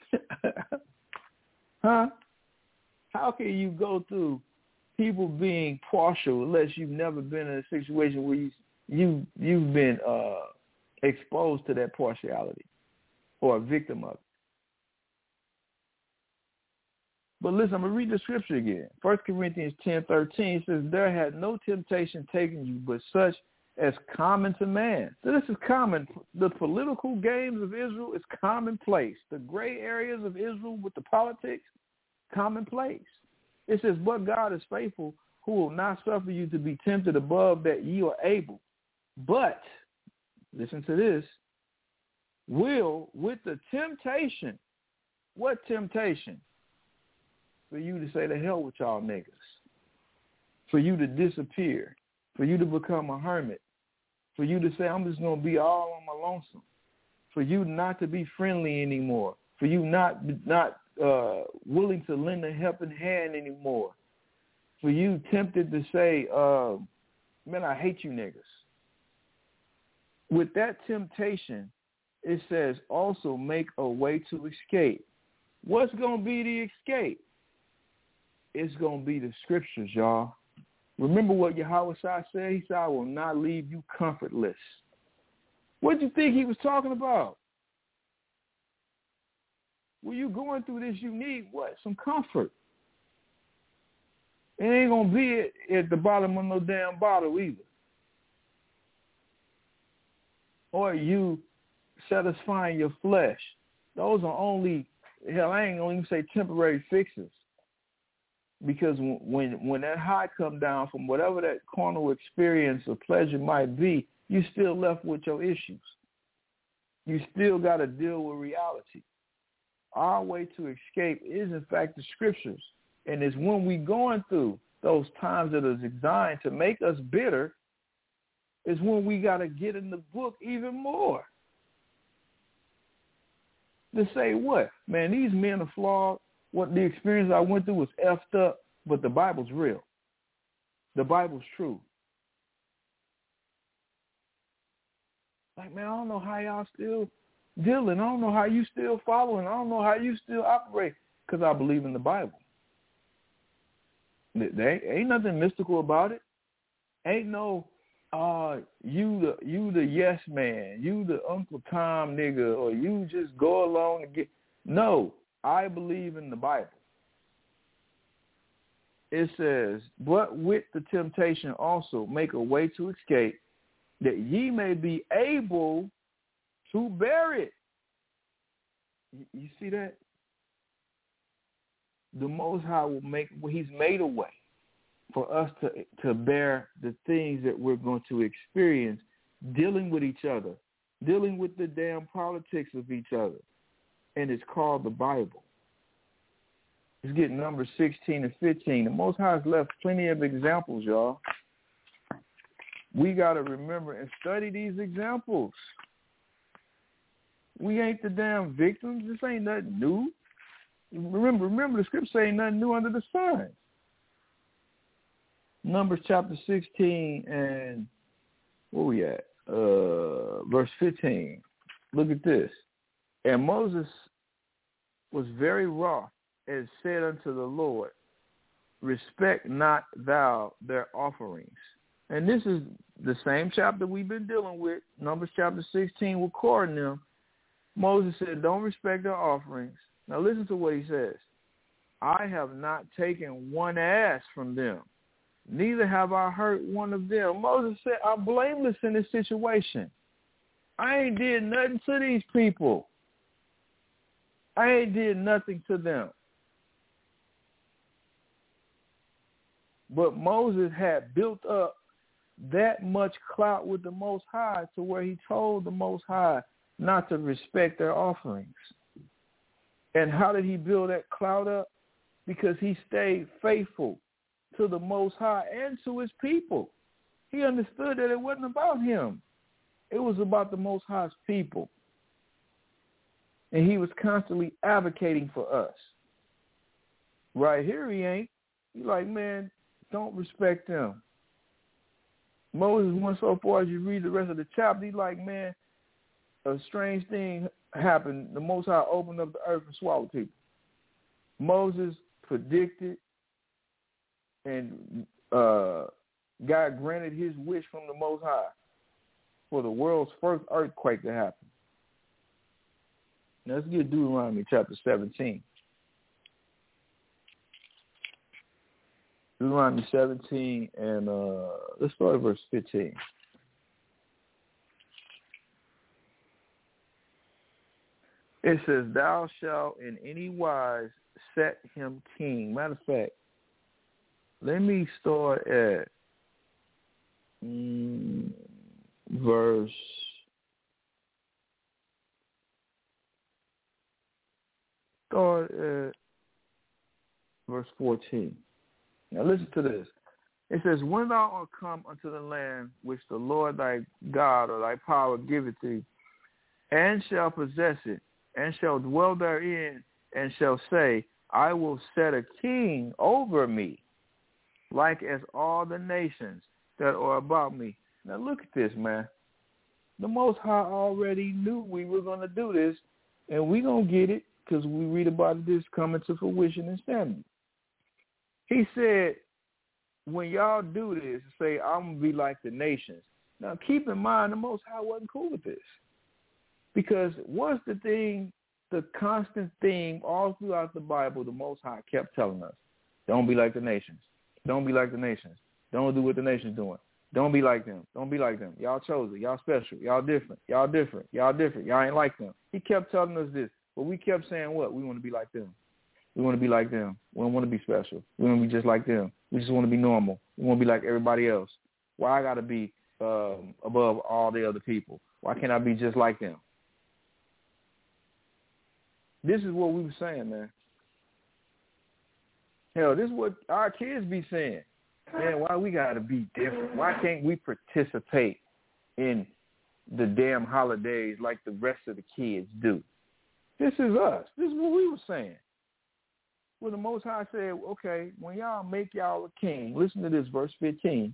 [SPEAKER 5] Huh? How can you go through people being partial unless you've never been in a situation where you've been exposed to that partiality or a victim of it? But listen, I'm going to read the scripture again. 1 Corinthians 10:13 says, there had no temptation taken you, but such as common to man. So this is common. The political games of Israel is commonplace. The gray areas of Israel with the politics, commonplace. It says, but God is faithful, who will not suffer you to be tempted above that ye are able. But, listen to this, will with the temptation. What temptation? For you to say, the hell with y'all niggas. For you to disappear. For you to become a hermit. For you to say, I'm just going to be all on my lonesome. For you not to be friendly anymore. For you not willing to lend a helping hand anymore. For you tempted to say, man, I hate you niggas. With that temptation, it says also make a way to escape. What's going to be the escape? It's going to be the scriptures, y'all. Remember what Yahweh said? He said, I will not leave you comfortless. What do you think he was talking about? When you're going through this, you need what? Some comfort. It ain't going to be at the bottom of no damn bottle either. Or you satisfying your flesh. Those are only, hell, I ain't going to even say temporary fixes. Because when that high come down from whatever that carnal experience or pleasure might be, you still left with your issues. You still got to deal with reality. Our way to escape is, in fact, the scriptures. And it's when we going through those times that are designed to make us bitter, is when we got to get in the book even more. To say what? Man, these men are flawed. What the experience I went through was effed up, but the Bible's real. The Bible's true. Like, man, I don't know how y'all still dealing. I don't know how you still following. I don't know how you still operate, because I believe in the Bible. There ain't nothing mystical about it. Ain't no, you the yes man, you the Uncle Tom nigga, or you just go along and get. No, I believe in the Bible. It says, but with the temptation also make a way to escape, that ye may be able to bear it. You see that? The Most High will make, he's made a way. for us to bear the things that we're going to experience dealing with each other, dealing with the damn politics of each other. And it's called the Bible. Let's get Numbers 16 and 15. The Most High has left plenty of examples, y'all. We got to remember and study these examples. We ain't the damn victims. This ain't nothing new. Remember the scripture ain't nothing new under the sun. Numbers chapter 16 and where we at? Verse 15. Look at this. And Moses was very wroth and said unto the Lord, respect not thou their offerings. And this is the same chapter we've been dealing with, Numbers chapter 16, recording them. Moses said, don't respect their offerings. Now listen to what he says. I have not taken one ass from them, neither have I hurt one of them. Moses said, I'm blameless in this situation. I ain't did nothing to these people. I ain't did nothing to them. But Moses had built up that much clout with the Most High to where he told the Most High not to respect their offerings. And how did he build that clout up? Because he stayed faithful to the Most High and to his people. He understood that it wasn't about him. It was about the Most High's people. And he was constantly advocating for us. Right here he ain't. He's like, man, don't respect them. Moses went so far as you read the rest of the chapter, he's like, man, a strange thing happened. The Most High opened up the earth and swallowed people. Moses predicted and God granted his wish from the Most High for the world's first earthquake to happen. Now let's get Deuteronomy chapter 17. Deuteronomy 17 and let's start at verse 15. It says, thou shalt in any wise set him king. Matter of fact, let me start at verse 14. Now listen to this. It says, when thou art come unto the land which the Lord thy God or thy power giveth thee, and shall possess it, and shall dwell therein, and shall say, I will set a king over me, like as all the nations that are about me. Now look at this, man. The Most High already knew we were going to do this, and we're going to get it because we read about this coming to fruition in Samuel. He said, when y'all do this, say, I'm going to be like the nations. Now, keep in mind, the Most High wasn't cool with this. Because what's the thing, the constant theme all throughout the Bible, the Most High kept telling us, don't be like the nations. Don't be like the nations. Don't do what the nations doing. Don't be like them. Don't be like them. Y'all chosen. Y'all special. Y'all different. Y'all different. Y'all different. Y'all ain't like them. He kept telling us this. But we kept saying what? We want to be like them. We want to be like them. We don't want to be special. We want to be just like them. We just want to be normal. We want to be like everybody else. Why I got to be above all the other people? Why can't I be just like them? This is what we were saying, man. Hell, this is what our kids be saying. Man, why we got to be different? Why can't we participate in the damn holidays like the rest of the kids do? This is us. This is what we were saying. Well, the Most High said, okay, when y'all make y'all a king, listen to this, verse 15.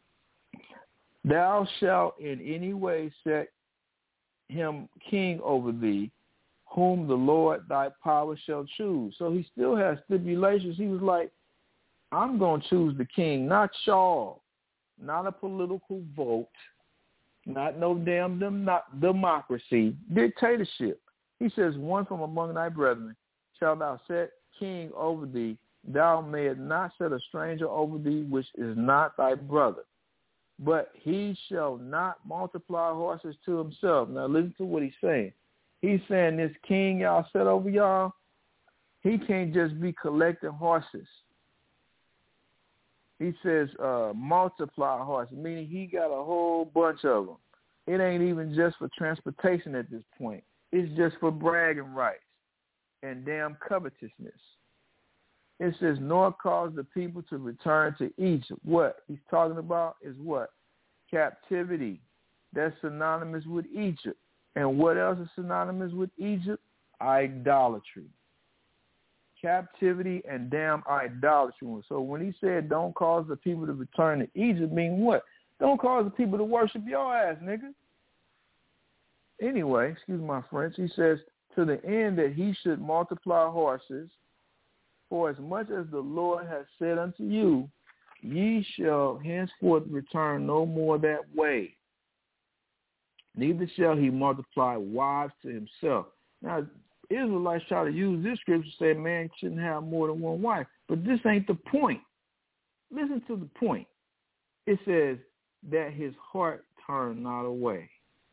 [SPEAKER 5] Thou shalt in any way set him king over thee, whom the Lord thy power shall choose. So he still has stipulations. He was like, I'm going to choose the king, not y'all, not a political vote, not no damn democracy, dictatorship. He says, one from among thy brethren shalt thou set king over thee. Thou mayest not set a stranger over thee, which is not thy brother. But he shall not multiply horses to himself. Now listen to what he's saying. He's saying this king y'all set over y'all, he can't just be collecting horses. He says multiply horses, meaning he got a whole bunch of them. It ain't even just for transportation at this point. It's just for bragging rights and damn covetousness. It says, nor cause the people to return to Egypt. What he's talking about is what? Captivity. That's synonymous with Egypt. And what else is synonymous with Egypt? Idolatry. Captivity and damn idolatry. So when he said don't cause the people to return to Egypt, mean what? Don't cause the people to worship your ass, nigga. Anyway, excuse my French, he says, to the end that he should multiply horses, for as much as the Lord has said unto you, ye shall henceforth return no more that way. Neither shall he multiply wives to himself. Now, Israelites try to use this scripture to say man shouldn't have more than one wife, but this ain't the point. Listen to the point. It says that his heart turned not away.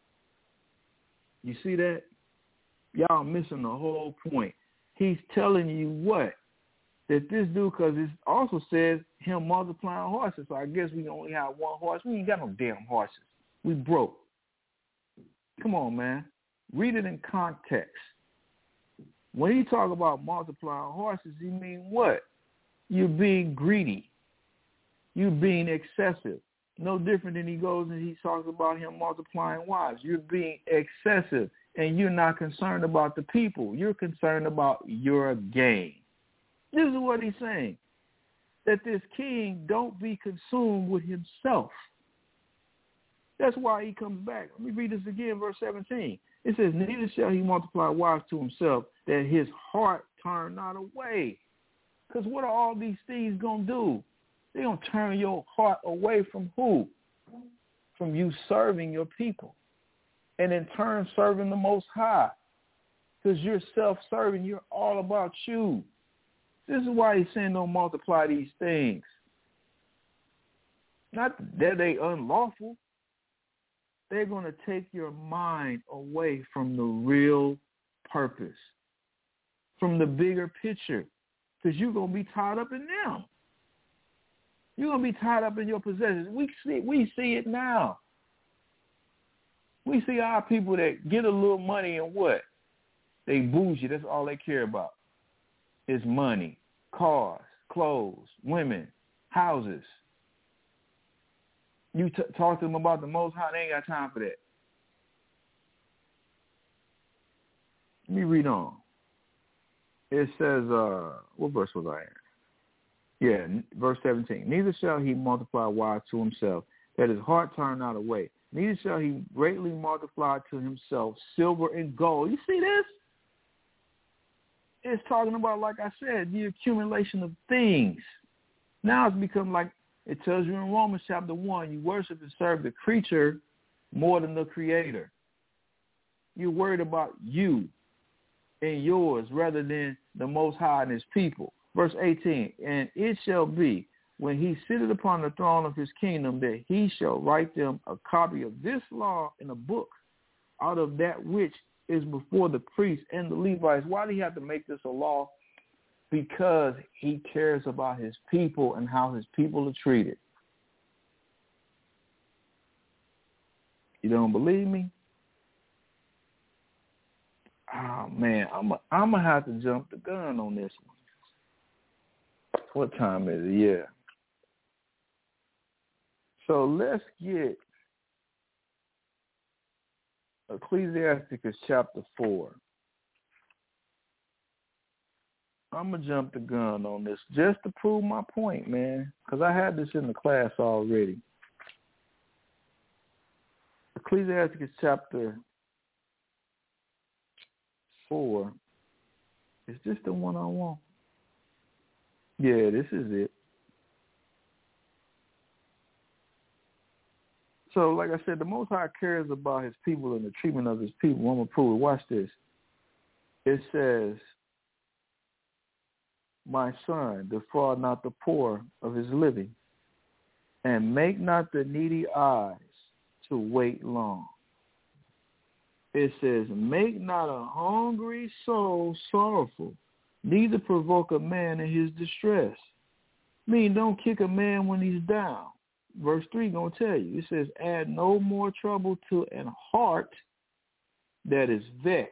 [SPEAKER 5] You see that? Y'all missing the whole point. He's telling you what? That this dude, because it also says him multiplying horses. So I guess we only have one horse. We ain't got no damn horses. We broke. Come on, man. Read it in context. When he talk about multiplying horses, he mean what? You're being greedy. You're being excessive. No different than he goes and he talks about him multiplying wives. You're being excessive, and you're not concerned about the people. You're concerned about your gain. This is what he's saying, that this king don't be consumed with himself. That's why he comes back. Let me read this again, verse 17. It says, neither shall he multiply wives to himself, that his heart turn not away. Because what are all these things going to do? They're going to turn your heart away from who? From you serving your people. And in turn, serving the Most High. Because you're self-serving. You're all about you. This is why he's saying don't multiply these things. Not that they unlawful. They're going to take your mind away from the real purpose, from the bigger picture, because you're going to be tied up in them. You're going to be tied up in your possessions. We see it now. We see our people that get a little money and what? They bougie. That's all they care about. Is money, cars, clothes, women, houses. You talk to them about the Most High, they ain't got time for that. Let me read on. It says, what verse was I in? Yeah, verse 17. Neither shall he multiply wives to himself, that his heart turn not away. Neither shall he greatly multiply to himself silver and gold. You see this? It's talking about, like I said, the accumulation of things. Now it's become like it tells you in Romans chapter 1, you worship and serve the creature more than the creator. You're worried about you and yours rather than the Most High and his people. Verse 18, and it shall be when he sitteth upon the throne of his kingdom that he shall write them a copy of this law in a book out of that which is before the priests and the Levites. Why do he have to make this a law? Because he cares about his people and how his people are treated. You don't believe me? Oh, man, I'm going to have to jump the gun on this one. What time is it? Yeah. So let's get Ecclesiasticus chapter 4. I'm going to jump the gun on this just to prove my point, man, because I had this in the class already. Ecclesiasticus chapter 4. Is this the one I want? Yeah, this is it. So, like I said, the Most High cares about his people and the treatment of his people. I'm going to prove it. Watch this. It says, my son, defraud not the poor of his living, and make not the needy eyes to wait long. It says, make not a hungry soul sorrowful, neither provoke a man in his distress. Don't kick a man when he's down. Verse 3 going to tell you. It says, add no more trouble to an heart that is vexed.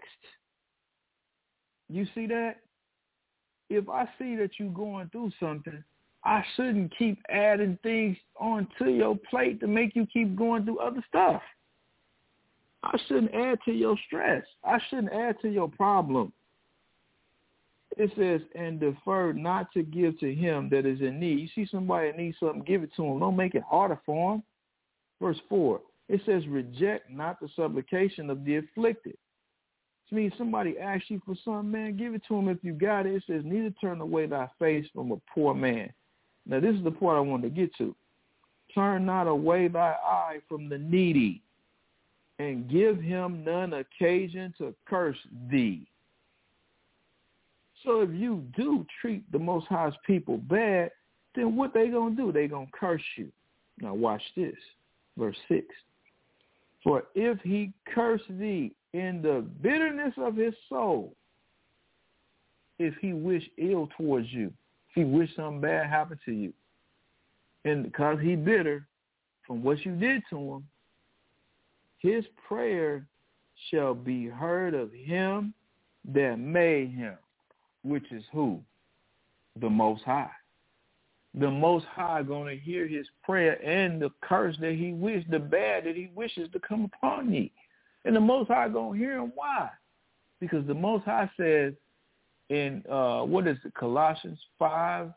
[SPEAKER 5] You see that? If I see that you're going through something, I shouldn't keep adding things onto your plate to make you keep going through other stuff. I shouldn't add to your stress. I shouldn't add to your problem. It says, and defer not to give to him that is in need. You see somebody that needs something, give it to him. Don't make it harder for him. Verse 4, it says, reject not the supplication of the afflicted. It means somebody asks you for something, man, give it to him if you got it. It says, neither turn away thy face from a poor man. Now, this is the part I wanted to get to. Turn not away thy eye from the needy, and give him none occasion to curse thee. So if you do treat the Most High's people bad, then what they going to do? They going to curse you. Now watch this, verse 6. For if he curse thee in the bitterness of his soul, if he wish ill towards you, if he wish something bad happen to you, and because he bitter from what you did to him, his prayer shall be heard of him that made him, which is who? The Most High. The Most High going to hear his prayer and the curse that he wished, the bad that he wishes to come upon me. And the Most High going to hear him. Why? Because the Most High says in, Colossians 5:25,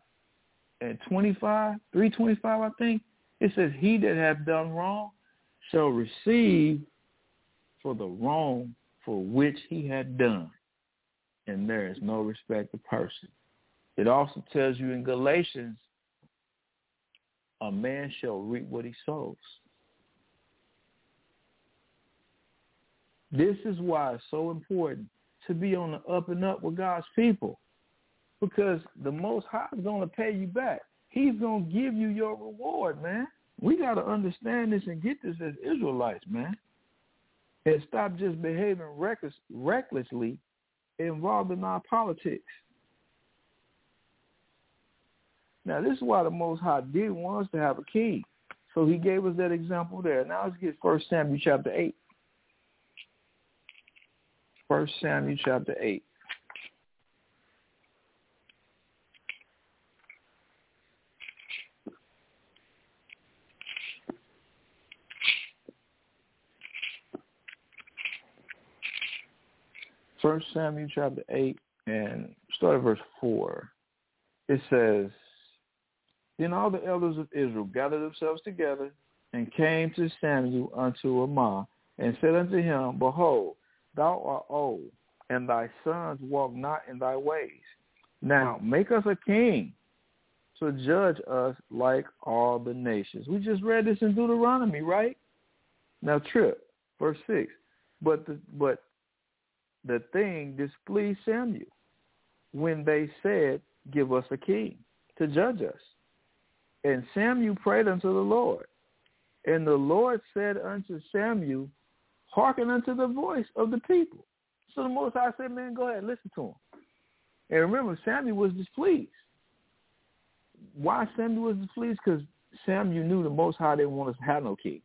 [SPEAKER 5] 3:25, I think, it says, he that hath done wrong shall receive for the wrong for which he had done. And there is no respect of person. It also tells you in Galatians, a man shall reap what he sows. This is why it's so important to be on the up and up with God's people, because the Most High is going to pay you back. He's going to give you your reward, man. We got to understand this and get this as Israelites, man, and stop just behaving recklessly involved in our politics. Now, this is why the Most High did want us to have a king. So he gave us that example there. Now let's get 1 Samuel chapter 8. 1 Samuel chapter 8. First Samuel chapter 8 and start at verse 4. It says, then all the elders of Israel gathered themselves together and came to Samuel unto Ramah and said unto him, behold, thou art old, and thy sons walk not in thy ways. Now make us a king to judge us like all the nations. We just read this in Deuteronomy, right? Now trip, verse 6. But the thing displeased Samuel when they said, give us a king to judge us. And Samuel prayed unto the Lord. And the Lord said unto Samuel, hearken unto the voice of the people. So the Most High said, man, go ahead, listen to him. And remember, Samuel was displeased. Why Samuel was displeased? Because Samuel knew the Most High didn't want us to have no king.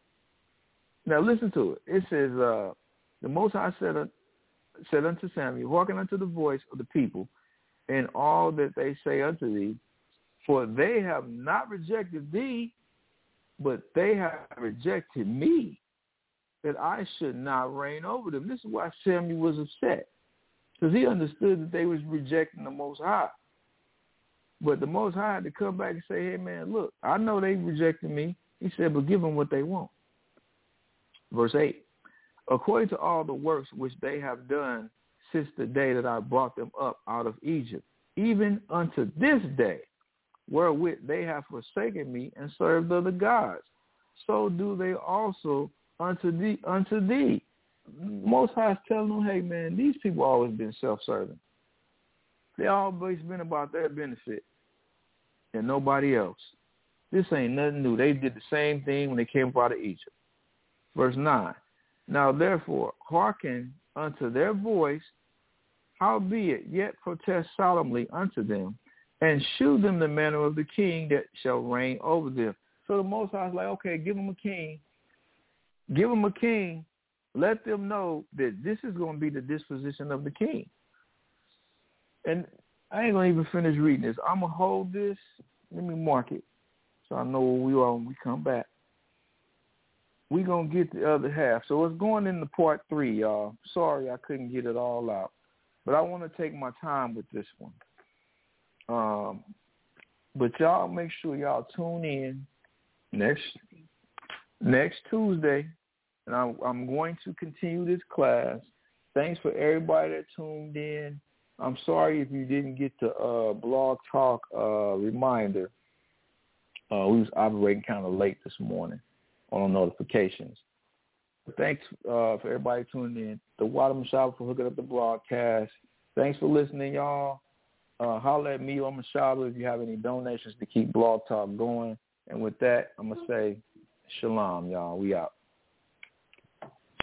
[SPEAKER 5] Now listen to it. It says, the Most High said unto Samuel, hearken unto the voice of the people, and all that they say unto thee, for they have not rejected thee, but they have rejected me, that I should not reign over them. This is why Samuel was upset, because he understood that they was rejecting the Most High. But the Most High had to come back and say, hey, man, look, I know they rejected me. He said, but give them what they want. Verse 8, according to all the works which they have done since the day that I brought them up out of Egypt, even unto this day, wherewith they have forsaken me and served other gods, so do they also unto thee. Most High is telling them, hey, man, these people always been self-serving. They always been about their benefit and nobody else. This ain't nothing new. They did the same thing when they came out of Egypt. Verse 9, now therefore hearken unto their voice, howbeit yet protest solemnly unto them, and shew them the manner of the king that shall reign over them. So the Most High is like, okay, give them a king. Give them a king. Let them know that this is going to be the disposition of the king. And I ain't going to even finish reading this. I'm going to hold this. Let me mark it so I know where we are when we come back. We're going to get the other half. So it's going into part 3, y'all. Sorry I couldn't get it all out. But I want to take my time with this one. But y'all make sure y'all tune in next Tuesday. And I'm going to continue this class. Thanks for everybody that tuned in. I'm sorry if you didn't get the Blog Talk reminder. We was operating kind of late this morning on notifications. But thanks for everybody tuning in. The Water Mashaba for hooking up the broadcast. Thanks for listening, y'all. Holler at me or Mashaba if you have any donations to keep Blog Talk going. And with that, I'm going to say shalom, y'all. We out.